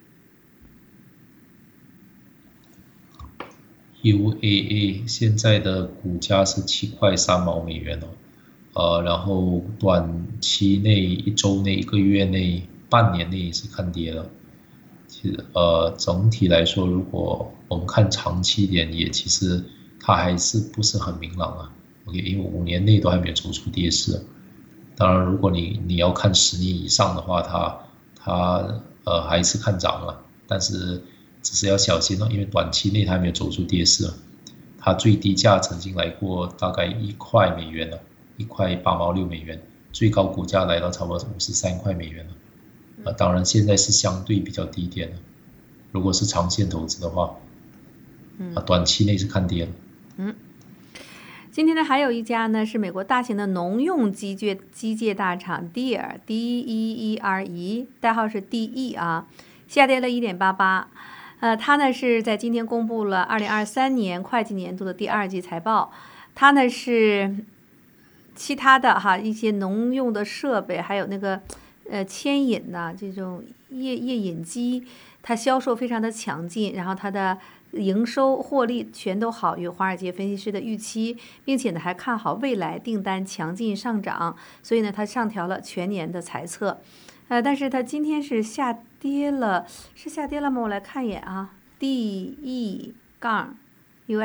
percent。 U A A 现在的股价是七块三毛美元哦，呃，然后短期内、一周内、一个月内、半年内是看跌的。其实呃，整体来说，如果我们看长期一点，也其实它还是不是很明朗啊。OK， 因为五年内都还没有走出跌势。当然，如果你你要看十年以上的话，它它呃还是看涨了，但是只是要小心了，因为短期内它还没有走出跌势。它最低价曾经来过大概一块美元了，一块八毛六美元，最高股价来到差不多五十三块美元了。呃，当然现在是相对比较低点的。如果是长线投资的话，啊，短期内是看跌了。 嗯，今天呢还有一家呢是美国大型的农用机械机械大厂 Deere D E E R E， 代号是 D E 啊，下跌了一点八八。呃，它呢是在今天公布了二零二三年会计年度的第二季财报，它呢是其他的哈一些农用的设备，还有那个。呃，牵引呐、啊，这种页页引机，它销售非常的强劲，然后它的营收获利全都好于华尔街分析师的预期，并且呢还看好未来订单强劲上涨，所以呢它上调了全年的财测，呃，但是它今天是下跌了，是下跌了吗？我来看一眼啊 ，D E 杠 U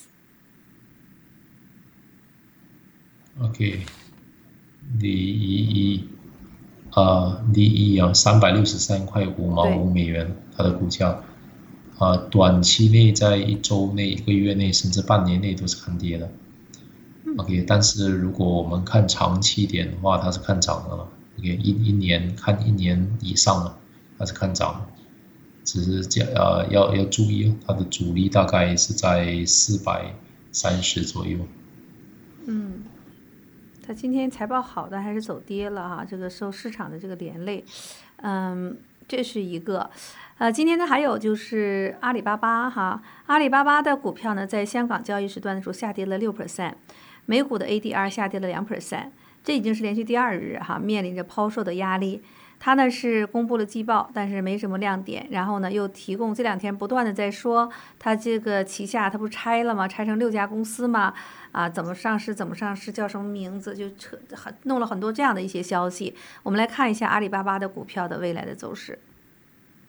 S。OK，D E E。呃 ，D E 啊，三百六十三块五毛五美元，它的股价，啊、呃，短期内在一周内、一个月内，甚至半年内都是看跌的。OK， 但是如果我们看长期一点的话，它是看涨的了。OK， 一一年看一年以上的，它是看涨的，只是这呃要要注意，它的主力大概是在四百三十左右。 嗯。它今天财报好的还是走跌了哈，这个受市场的这个连累，嗯，这是一个，呃，今天呢还有就是阿里巴巴哈，阿里巴巴的股票呢在香港交易时段的时候下跌了六 percent， 美股的 A D R 下跌了两 percent， 这已经是连续第二日哈，面临着抛售的压力。它呢是公布了季报，但是没什么亮点，然后呢又提供这两天不断的在说它这个旗下它不是拆了吗？拆成六家公司吗？啊，怎么上市？怎么上市？叫什么名字？就扯弄了很多这样的一些消息。我们来看一下阿里巴巴的股票的未来的走势。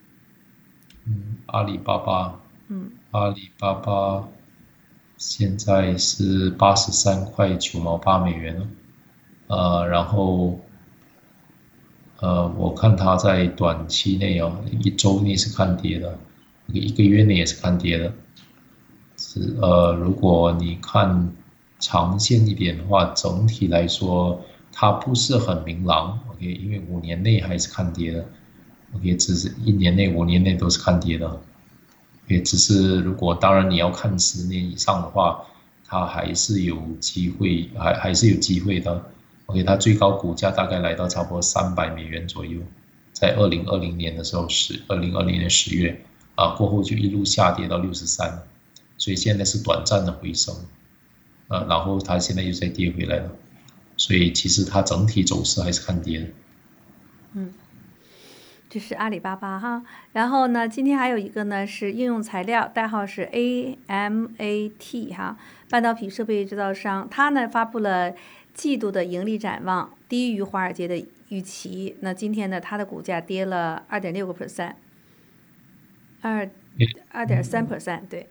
阿里巴巴， 嗯， 阿里巴巴现在是八十三块九毛八美元了，呃，然后呃，我看它在短期内哦，一周内是看跌的，一个月内也是看跌的。是呃，如果你看长线一点的话，整体来说它不是很明朗 ，OK， 因为五年内还是看跌的 ，OK， 只是一年内、五年内都是看跌的。也只是如果当然你要看十年以上的话，它还是有机会，还还是有机会的。OK， 它最高股价大概来到差不多三百美元左右，在二零二零年的时候是二零二零年十月啊，过后就一路下跌到六十三，所以现在是短暂的回升，呃，然后它现在又再跌回来了，所以其实它整体走势还是看跌的。 嗯。这是阿里巴巴哈，然后呢，今天还有一个呢是应用材料，代号是 A M A T 哈，半导体设备制造商，它呢发布了季度的盈利展望，低于华尔街的预期。那今天呢，它的股价跌了二点六个 percent， 二二点三 percent， 对。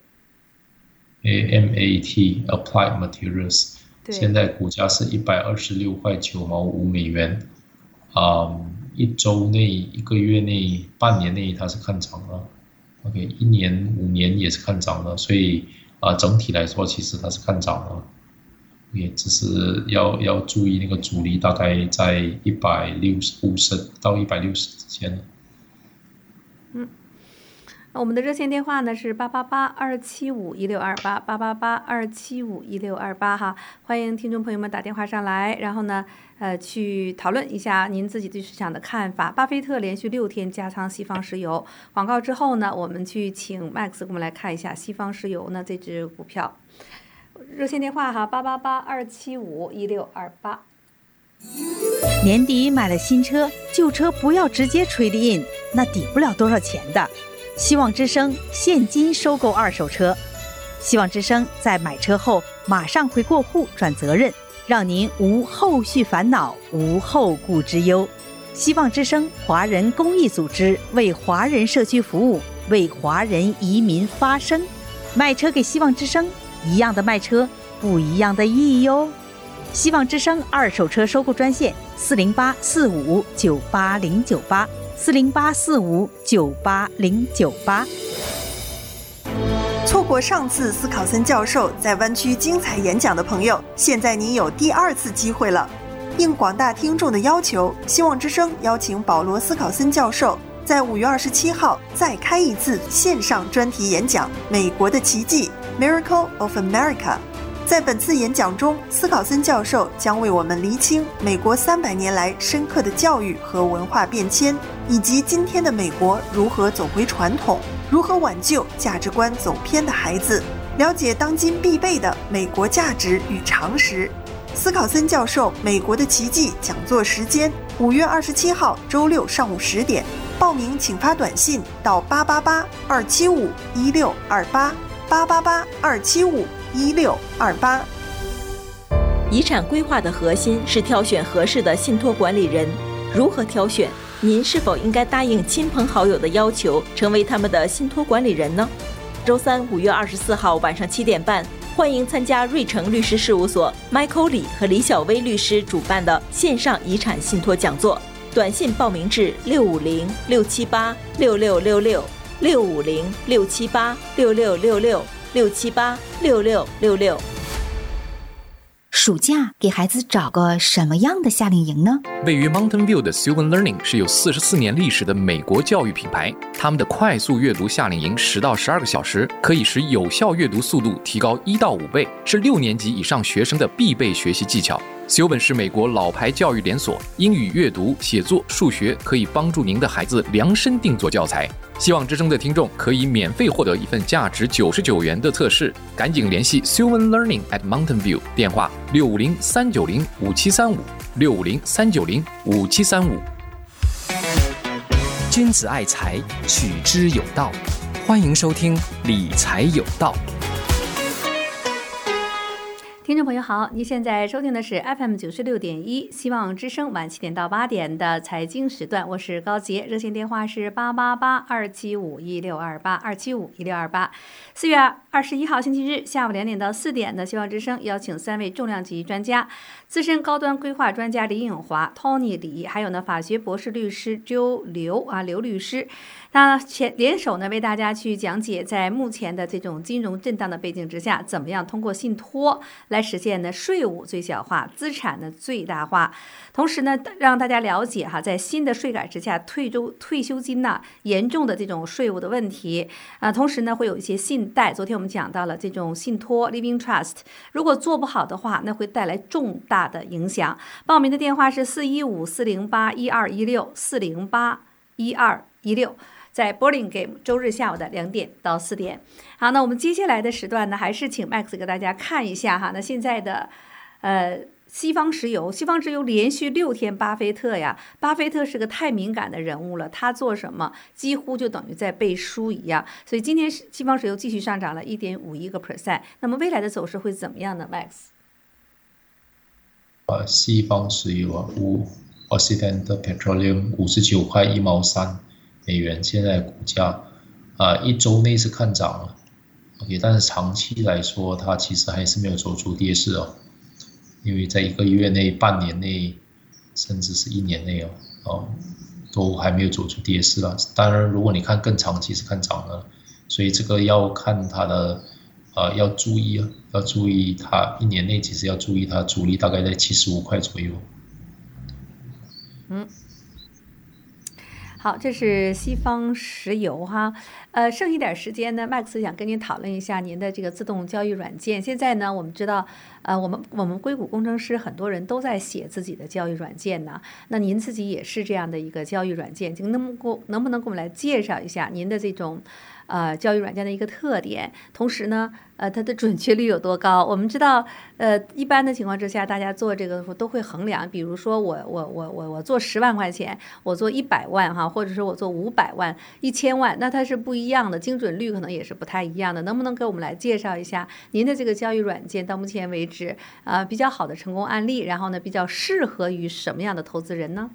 A M A T Applied Materials， 现在股价是一百二十六块九毛五美元，啊、嗯。一周内、一个月内、半年内，它是看涨了。OK， 一年、五年也是看涨了，所以啊、呃，整体来说，其实它是看涨了。也只是要要注意那个阻力，大概在一百六十五十到一百六十之间。 嗯。我们的热线电话呢是八八八二七五一六二八八八八二七五一六二八哈，欢迎听众朋友们打电话上来，然后呢，呃，去讨论一下您自己对市场的看法。巴菲特连续六天加仓西方石油，广告之后呢，我们去请 Max 给我们来看一下西方石油呢这只股票。热线电话哈，八八八二七五一六二八。 年底买了新车，旧车不要直接trade in，那抵不了多少钱的。希望之声现金收购二手车，希望之声在买车后马上回过户转责任，让您无后续烦恼，无后顾之忧。希望之声华人公益组织为华人社区服务，为华人移民发声。卖车给希望之声，一样的卖车，不一样的意义哟。希望之声二手车收购专线：四零八四五九八零九八。四零八四五九八零九八。 错过上次斯考森教授在湾区精彩演讲的朋友，现在您有第二次机会了。应广大听众的要求，希望之声邀请保罗·斯考森教授在五月二十七号再开一次线上专题演讲《美国的奇迹 Miracle of America》。在本次演讲中，斯考森教授将为我们厘清美国三百年来深刻的教育和文化变迁，以及今天的美国如何走回传统，如何挽救价值观走偏的孩子，了解当今必备的美国价值与常识。斯考森教授《美国的奇迹》讲座时间：五月二十七号周六上午十点。报名请发短信到八八八二七五一六二八八八八二七五一六二八。 遗产规划的核心是挑选合适的信托管理人。如何挑选？您是否应该答应亲朋好友的要求，成为他们的信托管理人呢？周三五月二十四号晚上七点半，欢迎参加瑞成律师事务所 Michael 李和李小薇律师主办的线上遗产信托讲座。短信报名至六五零六七八六六六六六五零六七八六六六六六七八六六六六。 暑假给孩子找个什么样的夏令营呢？ 位于 Mountain View 的 Sylvan Learning 是有四十四年历史的美国教育品牌，他们的快速阅读夏令营十到十二个小时，可以使有效阅读速度提高一到五倍，是六年级以上学生的必备学习技巧。Sylvan 是美国老牌教育连锁，英语、阅读、写作、数学可以帮助您的孩子量身定做教材。希望之声的听众可以免费获得一份价值九十九元的测试，赶紧联系 Sylvan Learning at Mountain View， 电话六五零三九零五七三五六五零三九零五七三五。君子爱财，取之有道。欢迎收听理财有道。 听众朋友好，您现在收听的是 F M 九十六点一希望之声晚七点到八点的财经时段，我是高杰，热线电话是八八八二七五一六二八二七五一六二八。四月二十一号星期日下午两点到四点的希望之声邀请三位重量级专家，资深高端规划专家李颖华、Tony 李，还有呢法学博士律师 Joe 刘啊刘律师。那前联手呢为大家去讲解，在目前的这种金融震荡的背景之下，怎么样通过信托来实现呢税务最小化、资产的最大化，同时呢让大家了解哈，在新的税改之下，退休退休金呢严重的这种税务的问题啊，同时呢会有一些信贷，昨天我们讲到了这种信托 Living Trust， 如果做不好的话，那会带来重大的影响。报名的电话是四一五四零八一二一六四零八一二一六。在 Bowling Game 周日下午的两点到四点。好，那我们接下来的时段呢，还是请 Max 给大家看一下哈。那现在的呃西方石油，西方石油连续六天巴菲特呀，巴菲特是个太敏感的人物了，他做什么几乎就等于在背书一样。所以今天西方石油继续上涨了 一点五一个 percent。那么未来的走势会怎么样呢 ，Max？ 呃，西方石油啊，五 Occidental Petroleum 五十九块一毛三。美元现在股价，啊、呃，一周内是看涨了 ，OK， 但是长期来说，它其实还是没有走出跌势哦，因为在一个月内、半年内，甚至是一年内哦，哦，都还没有走出跌势了。当然，如果你看更长期是看涨的，所以这个要看它的，呃，要注意啊，要注意它一年内其实要注意它阻力大概在七十五块左右。 嗯。好，这是西方石油哈，呃，剩一点时间呢 ，Max 想跟您讨论一下您的这个自动交易软件。现在呢，我们知道，呃，我们我们硅谷工程师很多人都在写自己的交易软件呢。那您自己也是这样的一个交易软件，能不能能不能给我们来介绍一下您的这种呃交易软件的一个特点？同时呢，呃，它的准确率有多高？我们知道，呃，一般的情况之下，大家做这个都会衡量，比如说我我我我我做十万块钱，我做一百万哈，或者是我做五百万、一千万，那它是不一样的，精准率可能也是不太一样的。能不能给我们来介绍一下您的这个交易软件到目前为止啊、呃、比较好的成功案例，然后呢比较适合于什么样的投资人呢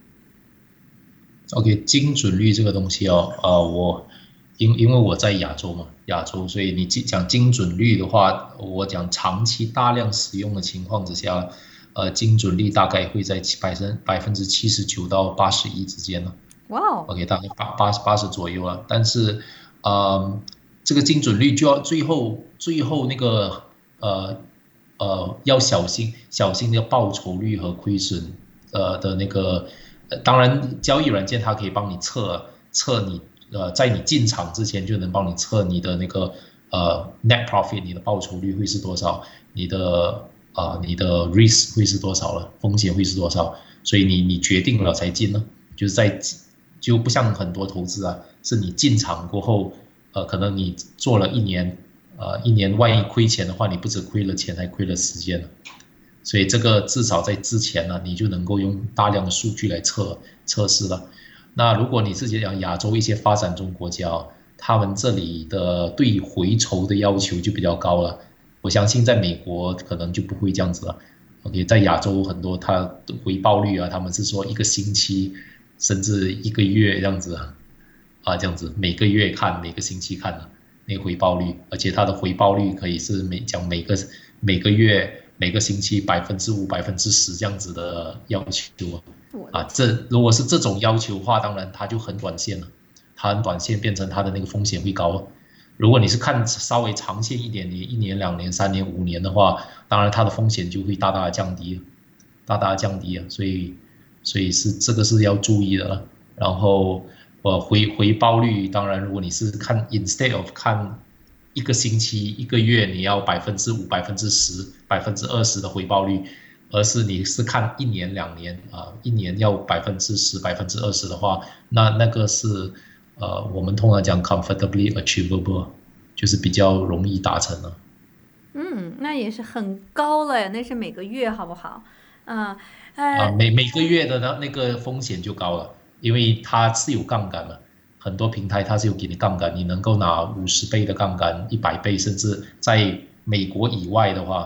？OK， 精准率这个东西哦，啊、呃、我。因因为我在亚洲嘛，亚洲，所以你讲精准率的话，我讲长期大量使用的情况之下，呃，精准率大概会在百分百分之七十九到八十一之间了。 哇哦 ，OK， 大概八八八十左右了。但是，呃，这个精准率就要最后最后那个呃呃要小心小心那个报酬率和亏损呃的那个，呃、当然交易软件它可以帮你测测你。呃，在你进场之前就能帮你测你的那个呃 net profit， 你的报酬率会是多少，你的呃你的 risk 会是多少了，风险会是多少，所以你你决定了才进呢，就是在就不像很多投资啊，是你进场过后，呃，可能你做了一年，呃，一年万一亏钱的话，你不止亏了钱，还亏了时间了，所以这个至少在之前呢，你就能够用大量的数据来测测试了。那如果你自己讲亚洲一些发展中国家，他们这里的对回酬的要求就比较高了。我相信在美国可能就不会这样子了。OK， 在亚洲很多它的回报率啊，他们是说一个星期甚至一个月这样子啊，啊这样子每个月看每个星期看的那个回报率，而且它的回报率可以是每讲每个每个月每个星期百分之五百分之十这样子的要求啊。啊，这如果是这种要求的话，当然它就很短线了，它很短线变成它的那个风险会高了。如果你是看稍微长线一点，你一年、两年、三年、五年的话，当然它的风险就会大大的降低，大大的降低啊。所以，所以是这个是要注意的了。然后，呃，回回报率，当然如果你是看 instead of 看一个星期、一个月，你要百分之五、百分之十、百分之二十的回报率。而是你是看一年两年啊，一年要百分之十、百分之二十的话，那那个是呃，我们通常讲 comfortably achievable， 就是比较容易达成了。 嗯，那也是很高了呀，那是每个月好不好？啊，呃、 啊，每每个月的那那个风险就高了，因为它是有杠杆的，很多平台它是有给你杠杆，你能够拿五十倍的杠杆、一百倍，甚至在美国以外的话。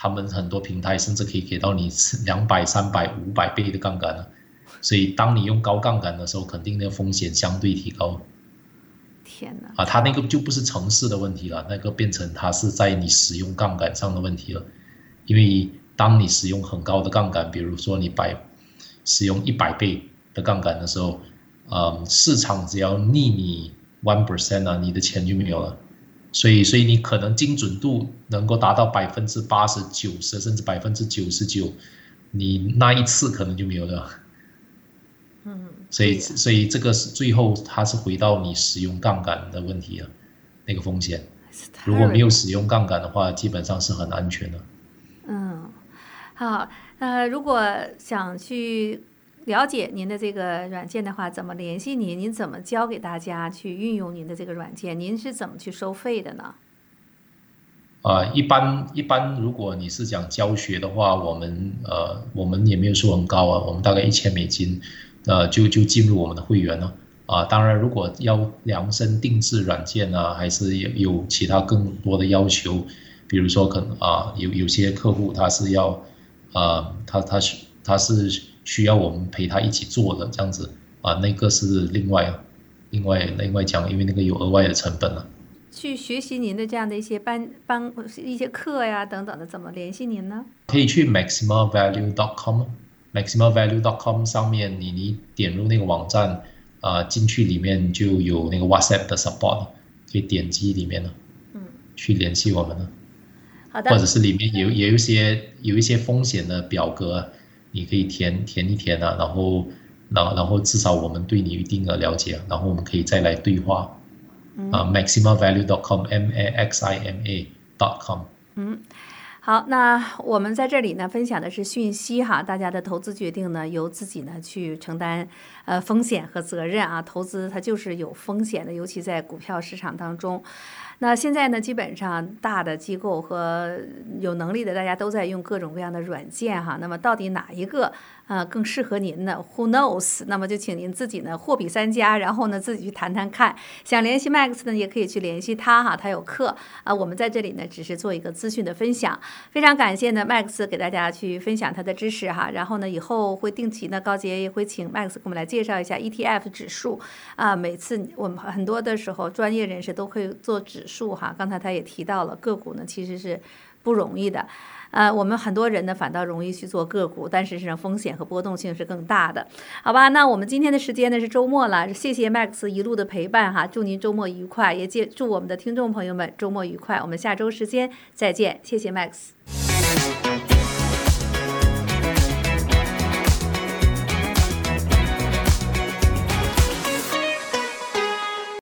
他们很多平台甚至可以给到你两百、三百、五百倍的杠杆了。所以当你用高杠杆的时候，肯定那个风险相对提高。 天哪！ 啊，它那个就不是程式的问题了，那个变成它是在你使用杠杆上的问题了。因为当你使用很高的杠杆，比如说你百使用一百倍的杠杆的时候，嗯，市场只要逆你 one percent 啊，你的钱就没有了。所以，所以你可能精准度能够达到百分之八十九十，甚至百分之九十九，你那一次可能就没有了。 嗯， 所以，所以这个是最后它是回到你使用杠杆的问题了，那个风险。如果没有使用杠杆的话，基本上是很安全的。 嗯，好，呃，如果想去了解您的这个软件的话，怎么联系您？您怎么教给大家去运用您的这个软件？您是怎么去收费的呢？ 呃，一般一般，如果你是讲教学的话，我们呃我们也没有说很高啊，我们大概一千美金。呃，就就进入我们的会员了啊。当然，如果要量身定制软件啊，还是有有其他更多的要求，比如说可能啊，有有些客户他是要，呃，他他是他是需要我们陪他一起做的这样子啊，那个是另外另外另外讲，因为那个有额外的成本了。 去学习您的这样的一些班班一些课呀等等的，怎么联系您呢？ 可以去 maxima value dot com。maxima value dot com 上面你你点入那个网站，啊、呃、进去里面就有那个 WhatsApp 的 support， 可以点击里面了，嗯，去联系我们了。 好的。 或者是里面有有一些有一些风险的表格，你可以填填一填啊，然后然后然后至少我们对你有一定的了解，然后我们可以再来对话。嗯、啊 maxima value dot com m a x i m a dot com。 嗯。好，那我们在这里呢分享的是讯息哈，大家的投资决定呢由自己呢去承担呃风险和责任啊，投资它就是有风险的，尤其在股票市场当中。那现在呢，基本上大的机构和有能力的大家都在用各种各样的软件哈。那么到底哪一个呃更适合您呢 ？Who knows？ 那么就请您自己呢货比三家，然后呢自己去谈谈看。想联系 Max 呢，也可以去联系他哈，他有课啊。我们在这里呢只是做一个资讯的分享。非常感谢呢 Max 给大家去分享他的知识哈。然后呢以后会定期呢高杰也会请 Max 给我们来介绍一下 E T F 指数啊。每次我们很多的时候专业人士都会做指数哈，刚才他也提到了个股呢其实是不容易的，呃，我们很多人呢反倒容易去做个股，但是实际上风险和波动性是更大的，好吧？那我们今天的时间呢是周末了，谢谢 Max 一路的陪伴哈，祝您周末愉快，也祝我们的听众朋友们周末愉快，我们下周时间再见，谢谢 Max。